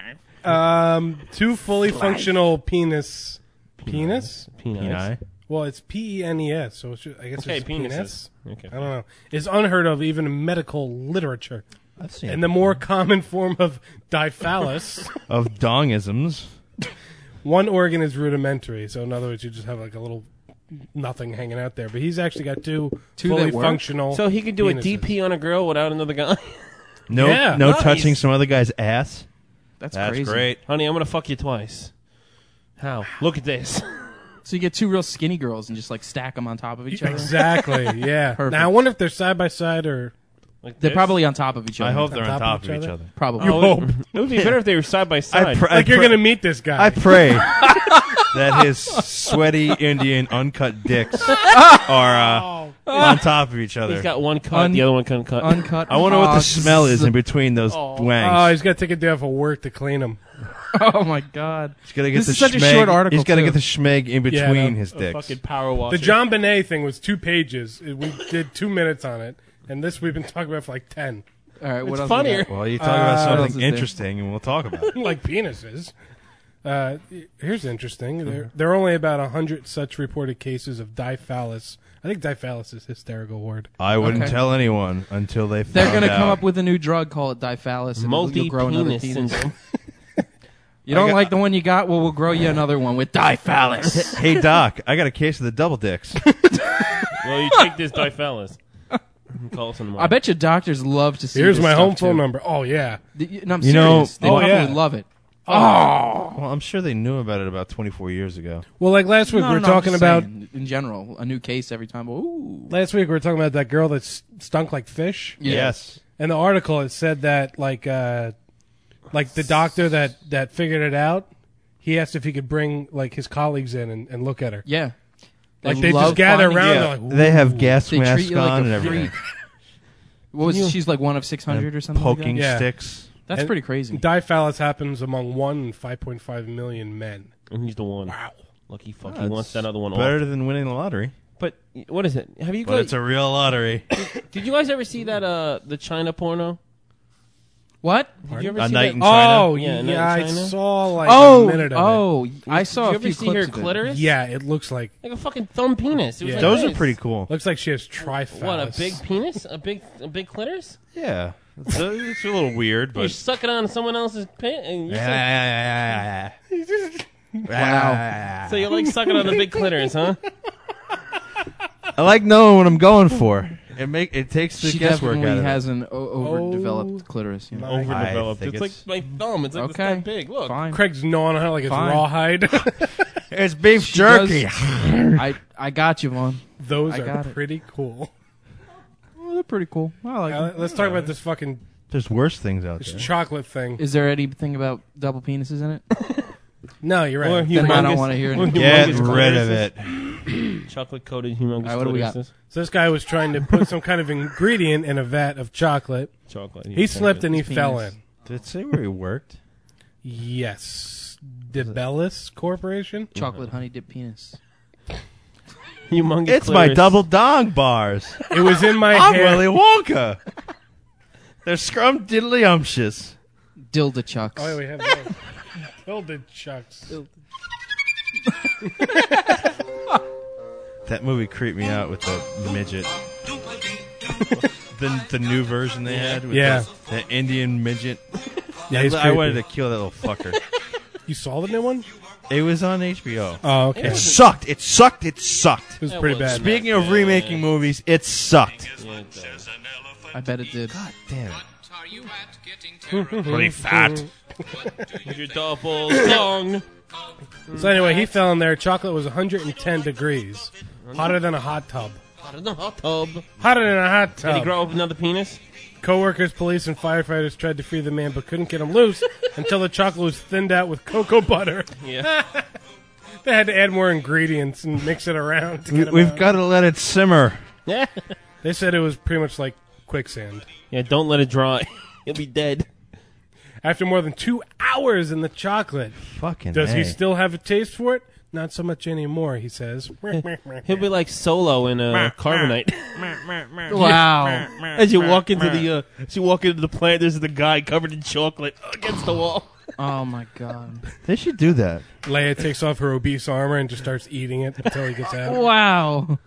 2 fully functional penis. Penis? Peni. Well, it's Penes, so I guess Okay, it's penises. penis. Okay. I don't know. It's unheard of even in medical literature. I've seen And the more common form of diphallus, of dongisms. one organ is rudimentary. So in other words, you just have like a little nothing hanging out there. But he's actually got 2 Two fully that work? functional. So he could do a penises. DP on a girl without another guy? No, Yeah. no Nice. touching some other guy's ass. That's That's crazy. great. Honey, I'm going to fuck you twice. How? Look at this. So you get 2 real skinny girls and just like stack them on top of each other. Exactly. Yeah. Perfect. Now I wonder if they're side by side or. Like They're this? probably on top of each other. I hope they're on top of each other. Probably. You Oh, hope. It would be better if they were side by side. Like you're going to meet this guy. I pray that his sweaty Indian uncut dicks are on top of each other. He's got one cut, the other one couldn't cut. Uncut. I wonder what the hogs. smell is in between those Oh, wangs. he's got to take a day off of work to clean them. Oh my god. He's got to get This the is such a schmeg- short article, He's got to too. get the schmeg in Yeah, between no. his A dicks. fucking power washer. The John Bonet thing was 2 pages. We did 2 minutes on it, and this we've been talking about for like 10. All right, what It's else funnier. we got? Well, you talk about what else something is there? interesting, and we'll talk about it. Like penises. Here's interesting. There are only about 100 such reported cases of diphallus. I think diphallus is a hysterical word. I wouldn't Okay. tell anyone until they found They're going to come out. up with a new drug, call it diphallus, and you'll grow another Multi-penis penis. syndrome. You don't like the one you got? Well, we'll grow you another one with diphallus. Hey, Doc, I got a case of the double dicks. Well, you take this diphallus. Call us in the morning. I bet you doctors love to see Here's this my stuff, home too. phone number. Oh, yeah. No, I'm You know- serious. They Oh, probably yeah. love it. Well, I'm sure they knew about it about 24 years ago. Well, like last week, No, we were no, I'm talking just about. saying, in general, a new case every time. Ooh. Last week, we were talking about that girl that stunk like fish. Yeah. Yes. In the article, it said that, like the doctor that figured it out, he asked if he could bring, like, his colleagues in and look at her. Yeah. Like, they love just gather finding- around. Yeah, They're like, they have "Ooh." gas They treat masks you like on a and everything. freak. What was she's like one of 600 or something? like Poking that? Yeah. sticks. That's And pretty crazy. Diphallus happens among 1 in 5.5 million men. And he's the one. Wow. Lucky fuck. Oh, He wants that other one Better off. than winning the lottery. But what is it? Have you But guys? it's a real lottery. Did you guys ever see that? The China porno. What? Did you ever A see Night that? in China? Oh, Yeah, yeah, Night in I China? saw like a minute of it. I saw Did a few you ever see her clips of it. clitoris? Yeah, it looks like Like a fucking thumb penis. It was Yeah. like Those this. are pretty cool. looks like she has triphallus. What, a big penis? A big clitoris? Yeah. It's a little weird, You're but... sucking on someone else's pit, and you're Wow. so you like sucking on the big clitoris, huh? I like knowing what I'm going for. It takes the She guesswork definitely out of it. has an overdeveloped clitoris. You know? Overdeveloped. think It's like it's- my thumb. It's like it's Okay. that big. Look. Fine. Craig's gnawing on her like it's Fine. rawhide. It's beef She jerky. does- I got you, Vaughn. Those I are got it. pretty cool. Well, they're pretty cool. I like them. Let's talk about this fucking There's worse things out this there. chocolate thing. Is there anything about double penises in it? No, you're Or right. Then I don't humongous- want to hear or it. Get humongous rid of clitorises. it. Chocolate coated humongous All right, what do we got? clitorises. So this guy was trying to put some kind of ingredient in a vat of chocolate. Chocolate. He slipped and he His fell penis. in. Did it say where he worked? Yes. DeBellis Corporation? Chocolate honey dip penis. Humongous It's my clitoris. double dong bars. It was in my I'm hair. Willy Wonka. They're scrum diddly umptious. Dilda chucks. Oh, yeah, we have those. Tilted chucks. That movie creeped me out with the midget. the new version they had with Yeah. the Indian midget. Yeah, he's I wanted creepy. to kill that little fucker. You saw the new one? It was on HBO. Oh, okay. It sucked. It sucked. It sucked. It was That pretty wasn't bad. Speaking of remaking movies, it sucked. Yeah, it does. I bet it did. Damn it. Pretty fat. With your double dong. So anyway, he fell in there. Chocolate was 110 degrees. Hotter than a hot tub. Out of the hot tub. Hotter than a hot Did he tub. grow up another penis? Co-workers, police, and firefighters tried to free the man, but couldn't get him loose until the chocolate was thinned out with cocoa butter. Yeah. They had to add more ingredients and mix it around. To get him We've out. got to let it simmer. Yeah. They said it was pretty much like quicksand. Yeah, don't let it dry. He'll be dead. After more than 2 hours in the chocolate, Fucking does he A. still have a taste for it? Not so much anymore, he says. He'll be like Solo in Carbonite. Wow. As you walk into the plant, there's the guy covered in chocolate against the wall. Oh my god. They should do that. Leia takes off her obese armor and just starts eating it until he gets out. Wow.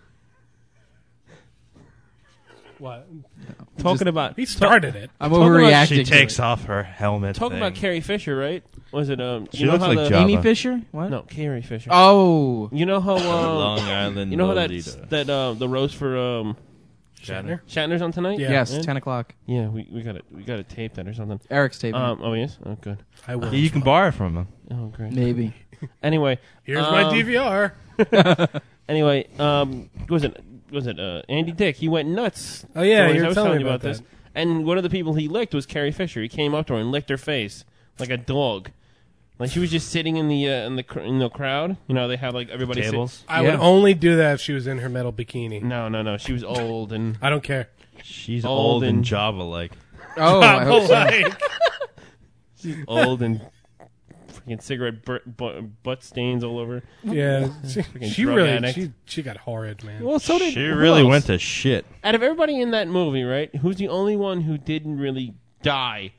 What? Talking about He started it. I'm Talk about- overreacting. She to takes it. off her helmet. talk thing. about Carrie Fisher, right? Was it She you know looks how like the, Java. Amy Fisher? What? No, Carrie Fisher. Oh. You know how Long Island. you know how Lolita. that the roast for Shatner? Shatner's on tonight? Yeah. Yes, Yeah. 10 o'clock. Yeah, we got to tape that or something. Eric's taping. Oh yes. Oh good. I will. Yeah, you can borrow it from them. Oh great. Maybe. Anyway, Here's my DVR. Anyway, was it Andy Dick? He went nuts. Oh, yeah, Stories. you were I was telling telling me you about this. that. And one of the people he licked was Carrie Fisher. He came up to her and licked her face like a dog. Like she was just sitting in the crowd. You know, they have like everybody Tables. I would only do that if she was in her metal bikini. No. She was old and I don't care. She's Old old and and- Java-like. Oh, I hope so. Like, old and freaking cigarette butt stains all over. yeah, she drug really addict. she got horrid, man. Well, so did She who really else? went to shit. Out of everybody in that movie, right? Who's the only one who didn't really die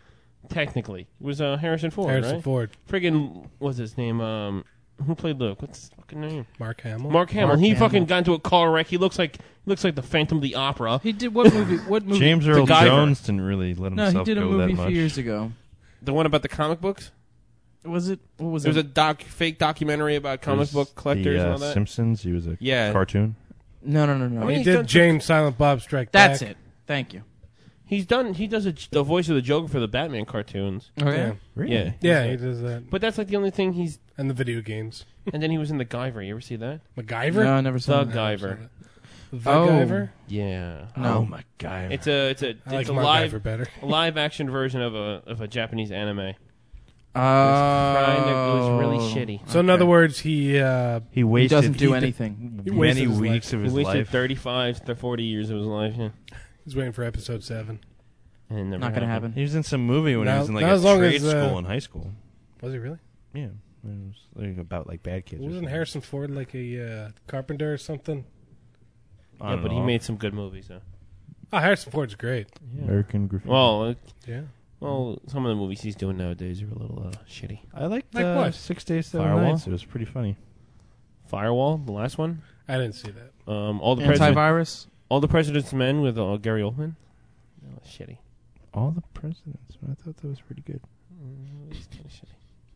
Technically, it was Harrison Ford. Harrison right? Ford. Friggin' what's his name? Who played Luke? What's his fucking name? Mark Hamill. Mark Hamill. He fucking got into a car wreck. He looks like the Phantom of the Opera. He did what movie? What movie? James Earl Jones didn't really let himself No, he did a go movie that a much. few years ago. The one about the comic books? Was it? What was It it? was a fake documentary about comic book collectors and all that. Simpsons. He was a Yeah. cartoon. No. He he's did done James Silent Bob Strike That's Back. it. Thank you. He does the voice of the Joker for the Batman cartoons. Okay. Yeah. Really? Yeah, Yeah, he does that. But that's like the only thing he's. And the video games. And then he was in the Guyver. You ever see that? MacGyver? No, I never saw The that. Guyver. The Oh. Guyver? Yeah. No. Oh my god. It's a I like it's a MacGyver better. live action version of a Japanese anime. It Oh. was really shitty. So in other words, he wasted. doesn't do anything. He wasted Many his weeks life. of He his wasted life. 35 to 40 years of his life. Yeah. He's waiting for episode 7. And it never Not going to happened. happen. He was in some movie when he Not- was in like not a as long trade as, school in high school. Was he really? Yeah, it was like about like bad kids. or Wasn't something. Harrison Ford like a carpenter or something? I Yeah, don't but he know. made some good movies, though. Oh, Harrison Ford's great. American Graffiti. Well, Yeah. some of the movies he's doing nowadays are a little shitty. I liked Like what? 6 Days, 7 Firewall? Nights. It was pretty funny. Firewall, the last one. I didn't see that. All the President's Antivirus. All the President's Men with Gary Oldman. That was shitty. All the Presidents. I thought that was pretty good. It was kind of shitty.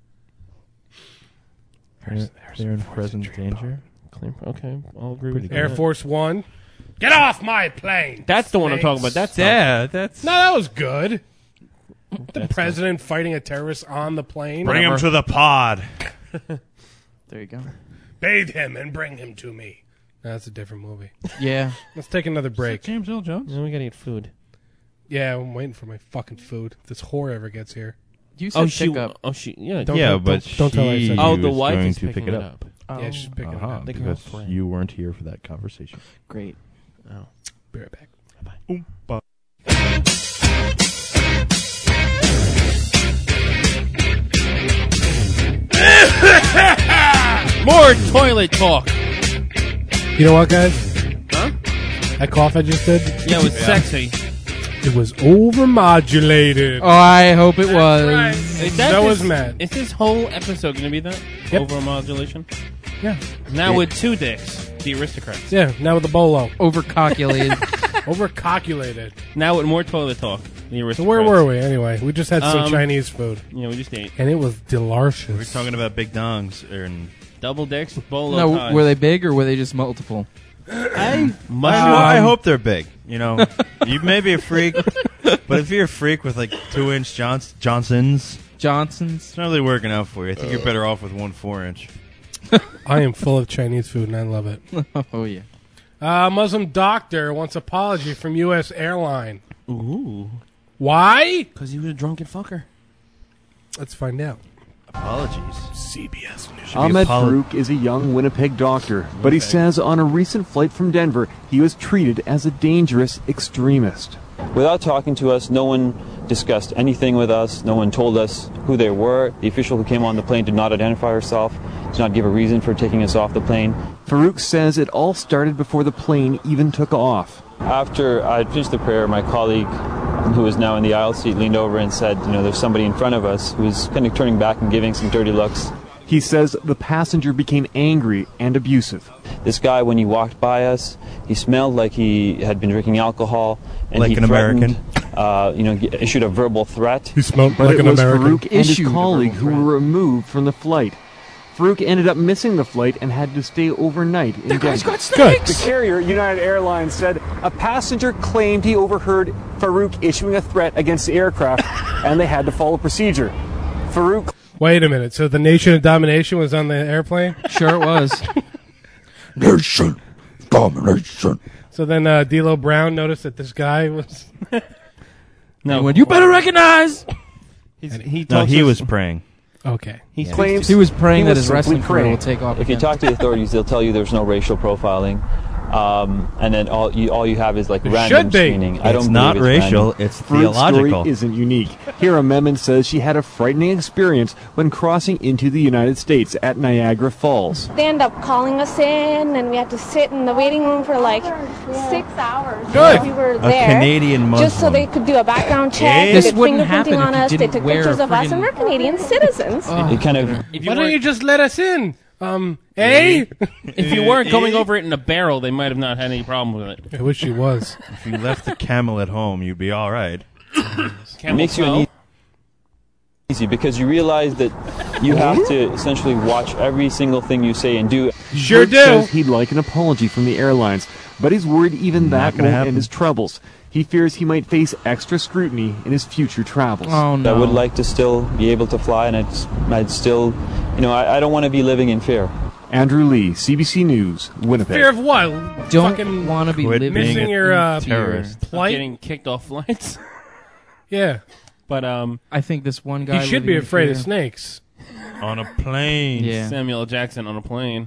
They're in present danger. Okay, I'll agree Pretty with good. you. Air Force One. Get off my plane! That's the one I'm talking about. That's that's No, that was good. The president fighting a terrorist on the plane. bring him to the pod. There you go. Bathe him and bring him to me. That's a different movie. Yeah. Let's take another break. James Earl Jones. No, we gotta eat food. Yeah, I'm waiting for my fucking food. If this whore ever gets here. You said pick up. Yeah. Don't Yeah, tell- but don't tell her I she said Oh, that. the was wife going is to pick picking it it up. up. Yeah, she's picking it up. The Because girlfriend. you weren't here for that conversation. Great. Oh. Be right back. Oompa. More toilet talk. You know what, guys? Huh? That cough I just did? Yeah, it was sexy. It was overmodulated. Oh, I hope it was. Is that So this- was Matt. Is this whole episode going to be that? Yep. Overmodulation? Yeah. Now with two dicks, the aristocrats. Yeah, now with the bolo. Overcalculated. Overcalculated. Now with more toilet talk, the aristocrats. So where were we anyway? We just had some Chinese food. Yeah, we just ate. And it was delicious. We're talking about big dongs and Double dicks, bolo No, ties. were they big or were they just multiple? I hope they're big. You know, you may be a freak, but if you're a freak with like 2-inch Johnsons, it's not really working out for you. I think you're better off with 1 4-inch. I am full of Chinese food and I love it. Oh, yeah. Muslim doctor wants apology from U.S. airline. Ooh. Why? Because he was a drunken fucker. Let's find out. Apologies. CBS News. Ahmed Farouk is a young Winnipeg doctor, but he says on a recent flight from Denver, he was treated as a dangerous extremist. Without talking to us, no one discussed anything with us. No one told us who they were. The official who came on the plane did not identify herself, did not give a reason for taking us off the plane. Farouk says it all started before the plane even took off. After I finished the prayer, my colleague, who was now in the aisle seat, leaned over and said, there's somebody in front of us who was kind of turning back and giving some dirty looks. He says the passenger became angry and abusive. This guy, when he walked by us, he smelled like he had been drinking alcohol. And Like he an threatened, issued a verbal threat. He smelled But like it an was American. Farouk and his colleague who were removed from the flight. Farouk ended up missing the flight and had to stay overnight in Denver. The carrier, United Airlines, said a passenger claimed he overheard Farouk issuing a threat against the aircraft, and they had to follow procedure. Farouk. Wait a minute. So the Nation of Domination was on the airplane? Sure it was. Nation Domination. So then D'Lo Brown noticed that this guy was... No. You better recognize. He was praying. Okay. He He was praying that his wrestling career will take off If you again. talk to the authorities, they'll tell you there's no racial profiling. and then all you have is like random should be. screening. I don't It's believe not racial, random. it's Fruit's theological. story isn't unique. Hira Memon says she had a frightening experience when crossing into the United States at Niagara Falls. They end up calling us in, and we had to sit in the waiting room for like 6 hours. Good. We were A there Canadian just so Muslim. they could do a background check. Yeah. They This did wouldn't happen fingerprinting if on you us. They didn't took wear pictures of us, and friggin- we're Canadian citizens. It kind of Why don't you just let us in? Eh? If you weren't coming over it in a barrel, they might have not had any problem with it. I wish she was. If you left the camel at home, you'd be all right. it makes you uneasy because you realize that you have to essentially watch every single thing you say and do. Sure Burt do. says he'd like an apology from the airlines, but he's worried even that gonna won't happen. end his troubles. He fears he might face extra scrutiny in his future travels. Oh no! I would like to still be able to fly, and I'd still, I don't want to be living in fear. Andrew Lee, CBC News, Winnipeg. Fear of what? Don't Fucking want to be quit living being missing a your terrorist. plight. Getting kicked off flights. Yeah. But I think this one guy He should living be in afraid of fear- snakes. On a plane. Yeah, Samuel L. Jackson on a plane.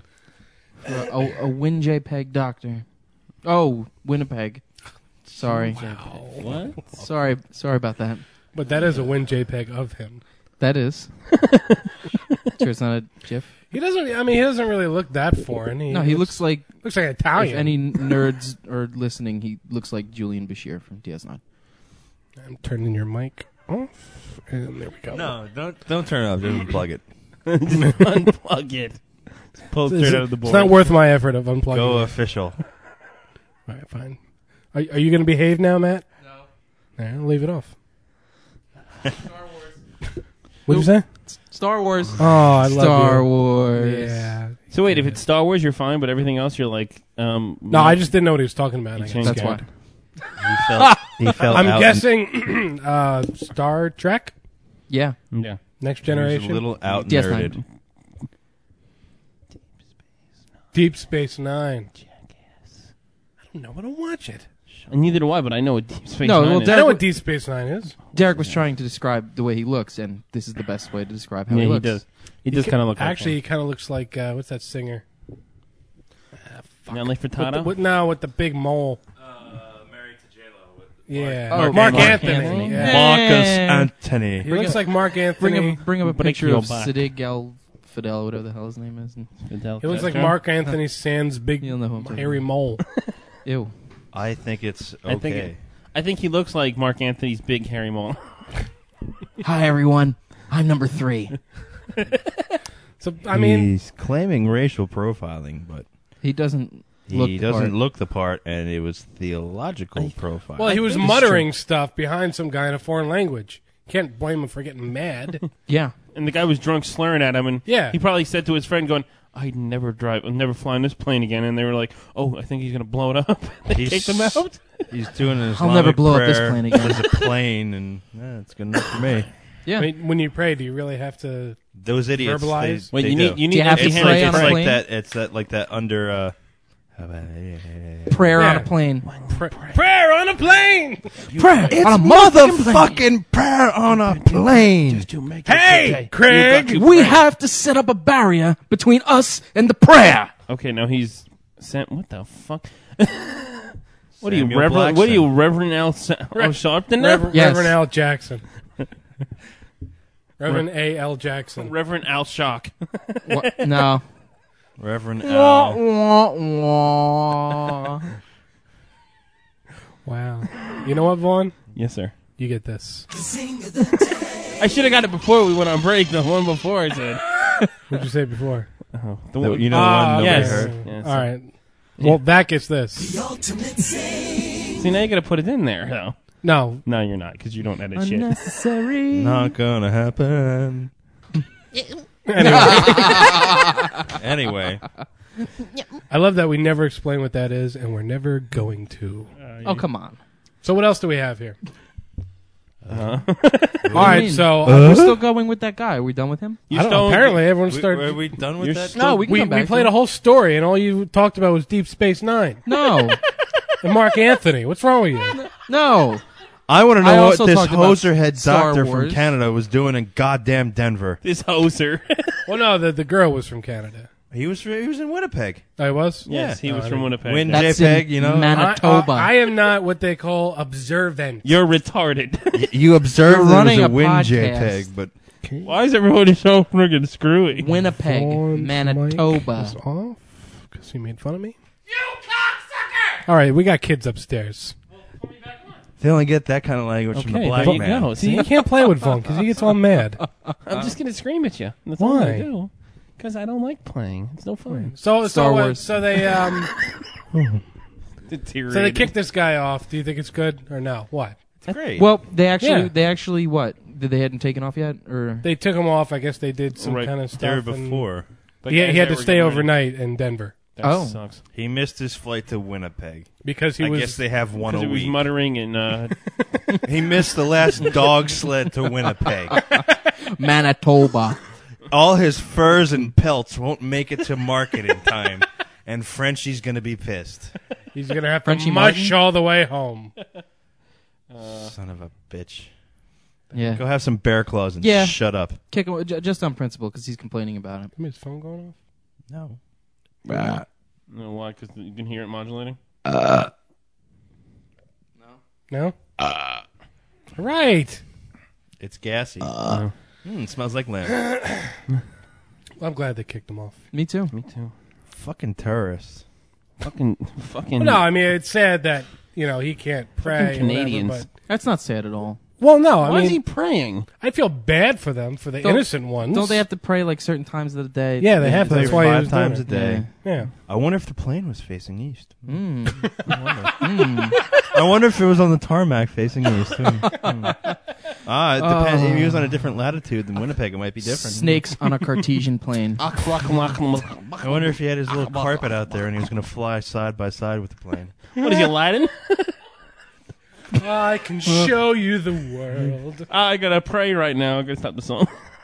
a WinJPEG doctor. Oh, Winnipeg. Sorry. What? Sorry about that. But that is a win JPEG of him. That is. Sure, it's not a GIF. He doesn't. I mean, he doesn't really look that foreign. No, he looks like Italian. If any nerds are listening, he looks like Julian Bashir from DS9. I'm turning your mic off, and there we go. No, don't turn it off. Just unplug it. Just unplug it. Just pull it straight out of the board. It's not worth my effort of unplugging. Go it. official. All right, fine. Are you going to behave now, Matt? No. All right, I'll leave it off. Star Wars. What'd you say? Star Wars. Oh, I love Star you. Wars. Yeah. So wait, if it's Star Wars, you're fine, but everything else, you're like, No, I just didn't know what he was talking about. I got That's scared. He fell I'm out. guessing Star Trek, Yeah. Yeah. Next He was Generation, a little out DS9. nerded. Deep Space Nine. I don't know. I don't watch it. And neither do I, but I know what Deep Space No, Nine well, is. I know what Deep Space Nine is. Derek was trying to describe the way he looks, and this is the best way to describe how Yeah, he he looks. does. He does kind of look Actually, he like kind of looks like what's that singer? Nelly With Furtado. with the big mole. Married to J-Lo. Yeah, Oh, Mark Mark Anthony. Anthony. Yeah. Marcus Anthony. He looks like Mark Anthony. Bring up a Break picture your of back. Sadiq Al Fidel, whatever the hell his name is. And Fidel He looks like Castro. Mark Anthony sans big You'll know who I'm talking hairy mole. ew. I think it's okay. I think he looks like Mark Anthony's big hairy mole. Hi everyone, I'm number 3. So I mean, he's claiming racial profiling, but He doesn't look. he the doesn't part. look the part, and it was theological profiling. well, he was think it's muttering stuff behind some guy in a foreign language. Can't blame him for getting mad. Yeah. And the guy was drunk slurring at him, and Yeah. he probably said to his friend, going, I'd never fly on this plane again. And they were like, oh, I think he's going to blow it up. They kicked him out. He's doing an I'll never Islamic blow up this prayer. plane again. There's a plane, and it's good enough for me. Yeah. I mean, when you pray, do you really have to? Those idiots. Verbalize? Wait, they you do. need Do you have to empty pray hands. on a It's plane? like that. It's that like that under. Prayer on Yeah. a plane. Prayer on a plane. Prayer It's on a motherfucking plane. motherfucking prayer on a plane. Hey, Craig. We have to set up a barrier between us and the prayer. Okay, now he's sent. What the fuck? What are you, Samuel Reverend? What are Blackson. you, Reverend Al Sharpton? Yes. Reverend Al Jackson. Reverend A.L. Jackson. Reverend Al Shock. What? No. Reverend Wah, Al. wah, wah. Wow. You know what, Vaughn? Yes, sir. You get this. I should have got it before we went on break. The one before I said. What'd you say before? The one, You know the one nobody yes. heard. Yes. All right. Well, that gets this. See, now you got to put it in there, though. No. No, you're not, because you don't edit shit. Unnecessary. Not gonna happen. Anyway, I love that we never explain what that is, and we're never going to. Oh, come on. So what else do we have here? What All do you right, mean? so We're still going with that guy. Are we done with him? I don't know. Apparently, everyone are started. we done with that? No, we can We come back. played to a whole story, and all you talked about was Deep Space Nine No. and Mark Anthony. What's wrong with you? No. I want to I know what also this talked about hoserhead Star doctor from Wars. Canada was doing in goddamn Denver. This hoser. Well, no, the girl was from Canada. He was in Winnipeg. I was? Yes, he was from Winnipeg. Win That's JPEG, in you know. Manitoba. I am not what they call observant. You're retarded. You observed You're that it running was a Win podcast. JPEG, but Why is everybody so friggin' screwy? Winnipeg, Manitoba. Is off because he made fun of me. You cocksucker! All right, we got kids upstairs. they only get that kind of language from the Okay, black there you man. go. See, you can't play with Vaughn because he gets all mad. I'm just gonna scream at you. That's all I Why? do. Because I don't like playing. It's no fun. So Star Wars. So they Deteriorated. kicked this guy off. Do you think it's good or no? What? It's great. Well, they actually what? Did they hadn't taken off yet, or They took him off. I guess they did some Right kind of stuff. there and before. The He guys had that to were stay getting ready- overnight in Denver That Oh. sucks. He missed his flight to Winnipeg because he I was. guess they have one Because a he was week. muttering and He missed the last dog sled to Winnipeg. Manitoba? All his furs and pelts won't make it to market in time, and Frenchie's gonna be pissed. He's gonna have to Frenchie mush Martin? all the way home. Son of a bitch. Yeah, Go have some bear claws and Yeah. shut up. kick him just on principle because he's complaining about it. I mean, his phone going off? No. no, why? Because you can hear it modulating. No. Right. It's gassy. Smells like lamb. I'm glad they kicked him off. Me too. Me too. Fucking terrorists. Fucking. No, I mean it's sad that he can't pray. Fucking or whatever, Canadians. but- That's not sad at all. well, no, I Why is mean he praying? I feel bad for them for the Don't- innocent ones. Don't they have to pray like certain times of the day? Yeah, they have to. That's why he 5 was doing times a it. day. Yeah. I wonder if the plane was facing east. Mm. I wonder if it was on the tarmac facing east. Too. It depends. If he was on a different latitude than Winnipeg, it might be different. Snakes on a Cartesian plane. I I wonder if he had his little carpet out there and he was going to fly side by side with the plane. What is he, Aladdin? I can show you the world. I gotta pray right now. I gotta stop the song.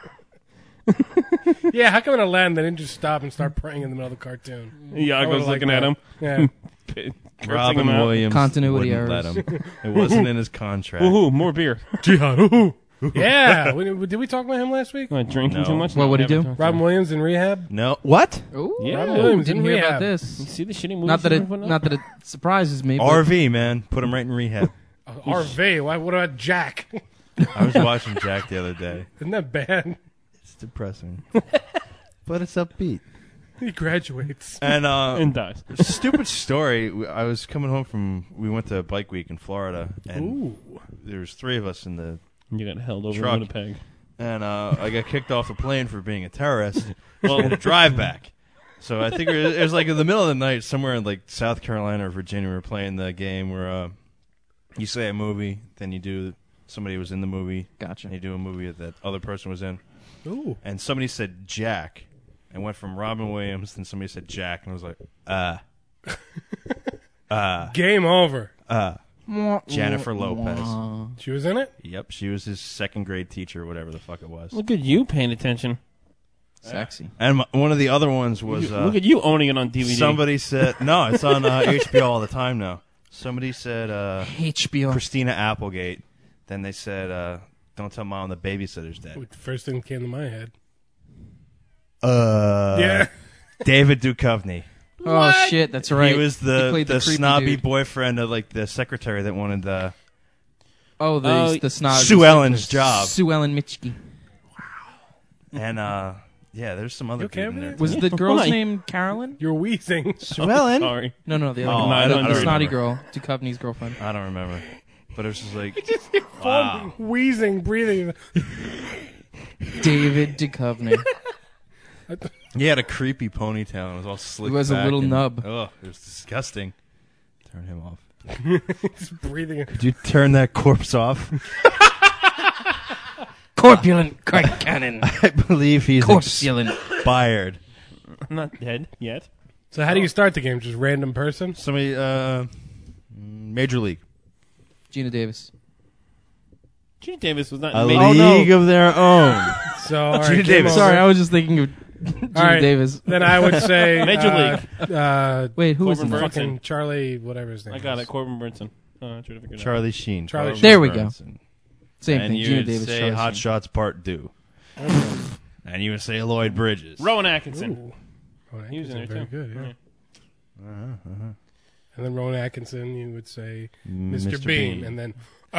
Yeah, how come in Aladdin they didn't just stop and start praying in the middle of the cartoon? Iago's looking at him. Yeah. Cursing him Robin out. Williams Continuity wouldn't let errors. him. It wasn't in his contract. Woohoo, more beer. Jihad. Ooh. Yeah. Did we talk about him last week? Am I drinking No. too much? What would he I haven't do? talked to Robin him. Williams in rehab. No. What? Ooh, Yeah. Robin Williams didn't in hear rehab. about You this. see the shitty movies? Not that he's it, putting not up? that it surprises me. But RV, man. Put him right in rehab. RV. What about Jack? I was watching Jack the other day. Isn't that bad? It's depressing. But it's upbeat. He graduates. And dies. Stupid story. I was coming home from. We went to Bike Week in Florida, and there was 3 of us in the You got held over truck. in Winnipeg. And I got kicked off the plane for being a terrorist. Well, we had to drive back. So I think it was like in the middle of the night, somewhere in like South Carolina or Virginia. We were playing the game where you say a movie, then you do somebody was in the movie. Gotcha. And you do a movie that other person was in. Ooh. And somebody said Jack, and went from Robin Williams. Then somebody said Jack, and I was like, Game over. Jennifer Lopez. She was in it? Yep, she was his 2nd grade teacher, whatever the fuck it was. Look at you paying attention. Sexy. And one of the other ones was Look at you owning it on DVD. somebody said no, it's on HBO all the time now. Somebody said HBO. Christina Applegate. Then they said don't tell mom the babysitter's dead. First thing that came to my head. Yeah. David Duchovny. Oh shit, that's right. He was the played the creepy snobby dude. boyfriend of like the secretary that wanted the the snob. Sue Ellen's job. Sue Ellen Mitchke. And yeah, there's some other okay people in there. Was the girl's name Carolyn? You're wheezing. Sue Ellen? Sorry. No, the other Oh, one. I don't the snotty remember. girl, Duchovny's girlfriend. I don't remember. But it was just like Wow. Wheezing, breathing. David Duchovny. he had a creepy ponytail and it was all slick. He was a back little and- nub. Oh, it was disgusting. Turn him off. He's breathing. Could you turn that corpse off? Corpulent Craig Cannon. I believe he's Corpulent. expired. I'm not dead yet. So how do you start the game? Just random person? Somebody, Major League. Gina Davis. Gina Davis was not A made. league of their own. So, all right, Gina game Davis. over. Sorry, I was just thinking of Gina All right, Davis. Then I would say Major League. Wait, who was Corbin in that? Burnson. Fucking Charlie, whatever his name I got is. it. Corbin Burnson. Oh, I tried to figure it out. Charlie Sheen. Charlie Corbin Sheen. There we go. Burnson. Same and thing. you Gina would Davis. say Charlie Hot Sheen. Shots Part 2. And you would say Lloyd Bridges. Rowan Atkinson. Ooh. Rowan He was in Atkinson, there, very too. good, yeah. Uh-huh. And then Rowan Atkinson, you would say Mr. Mr. Bean. Bean. And then,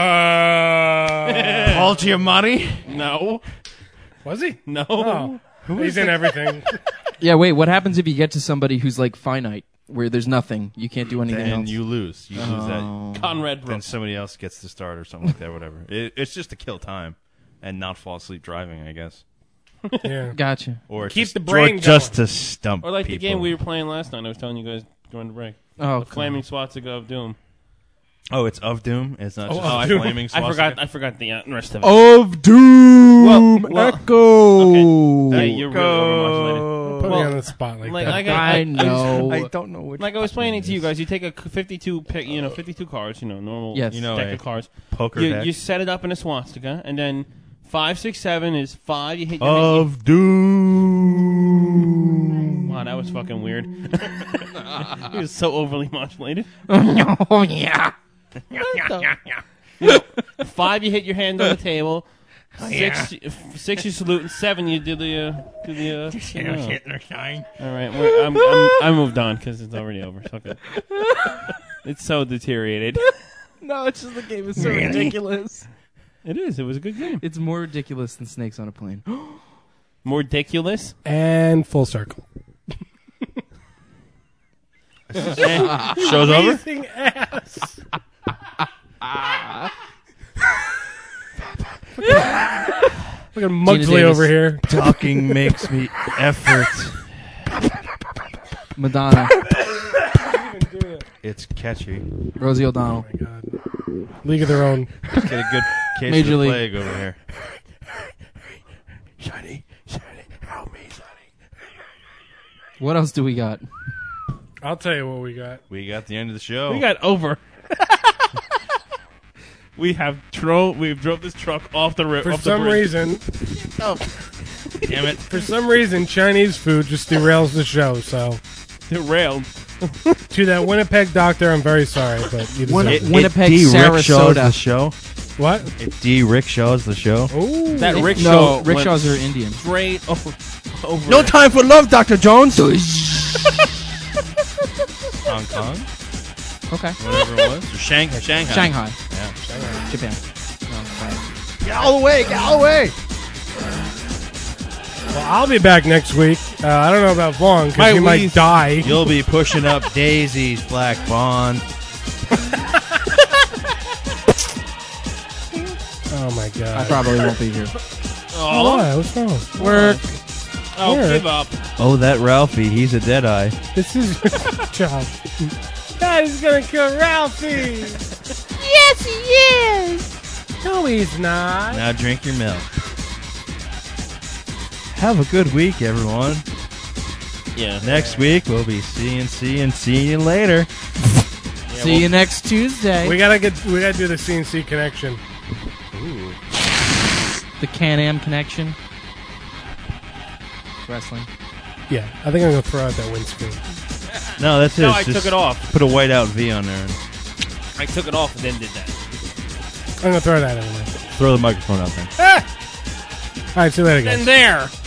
Paul Giamatti? No. Was he? No. Oh. He's in everything. Yeah, wait, what happens if you get to somebody who's like finite, where there's nothing? You can't do anything Then else. you lose. You lose that. Conrad Then Brooks. somebody else gets to start or something like that, whatever. It's just to kill time and not fall asleep driving, I guess. Yeah. Gotcha. Or Keep just, the brain or just going. to stump Or like people. the game we were playing last night. I was telling you guys during the break. Oh, the Flaming Swastika of Doom. Oh, it's of Doom? It's not just I Flaming Swastika? I forgot the rest of it. Of Doom Well, Echo. Okay. Yeah, you're really overmodulated. Put me on the spot like that. I know. I don't know which. Like I was explaining to you guys, you take a 52 pick, 52 cards, normal Yes. deck of cards. Poker you, deck. you set it up in a swastika, and then 5, 6, 7 is 5. You hit your Of Doom. Wow, that was fucking weird. He was so overly modulated. Oh, yeah. 5, you hit your hand on the table. 6, you salute, and 7, you do the. All right, I moved on because it's already over. Fuck it. It's so deteriorated. No, it's just the game is so ridiculous. It is. It was a good game. It's more ridiculous than Snakes on a Plane. More ridiculous. And full circle. Show's over? Amazing ass. Look at Mugsley over here. Talking makes me effort. Madonna. It's catchy. Rosie O'Donnell. Oh my God. League of Their Own. Let's get a good case Major of the League. plague over here. Shiny, help me, Sonny. What else do we got? I'll tell you what we got. We got the end of the show. We got over. We've drove this truck off the For off the some bridge. reason, Damn it. for some reason, Chinese food just derails the show. So Derailed. to that Winnipeg doctor, I'm very sorry, but you deserve it. Winnipeg, de-rickshaws the Sarasota. show. What? It de-rickshaws the show. Ooh. That No, rickshaw. rickshaws are Indian. Straight over. No time for love, Dr. Jones. Hong Kong, Okay. whatever it was. Or Shanghai. Shanghai. Yeah. Japan. No, sorry. Get out of the way. Get out of the way. Well, I'll be back next week. I don't know about Vaughn because he might die. You'll be pushing up daisies, Black Bond. Oh my God! I probably won't be here. Oh, Why? What's wrong? Work. oh Where? give up. Oh, that Ralphie. He's a deadeye. This is your job. God, he's gonna kill Ralphie. Yes, he is. No, he's not. Now drink your milk. Have a good week, everyone. Yeah. Next week we'll be seeing you later. See you next Tuesday. We gotta do the CNC connection. Ooh. The Can-Am connection. Wrestling. Yeah, I think I'm gonna throw out that windscreen. No, that's it. No, It's I just took it off. Put a whiteout V on there and I took it off and then did that. I'm gonna throw that anyway. throw the microphone out there. Ah! All right, see you later, guys. And there.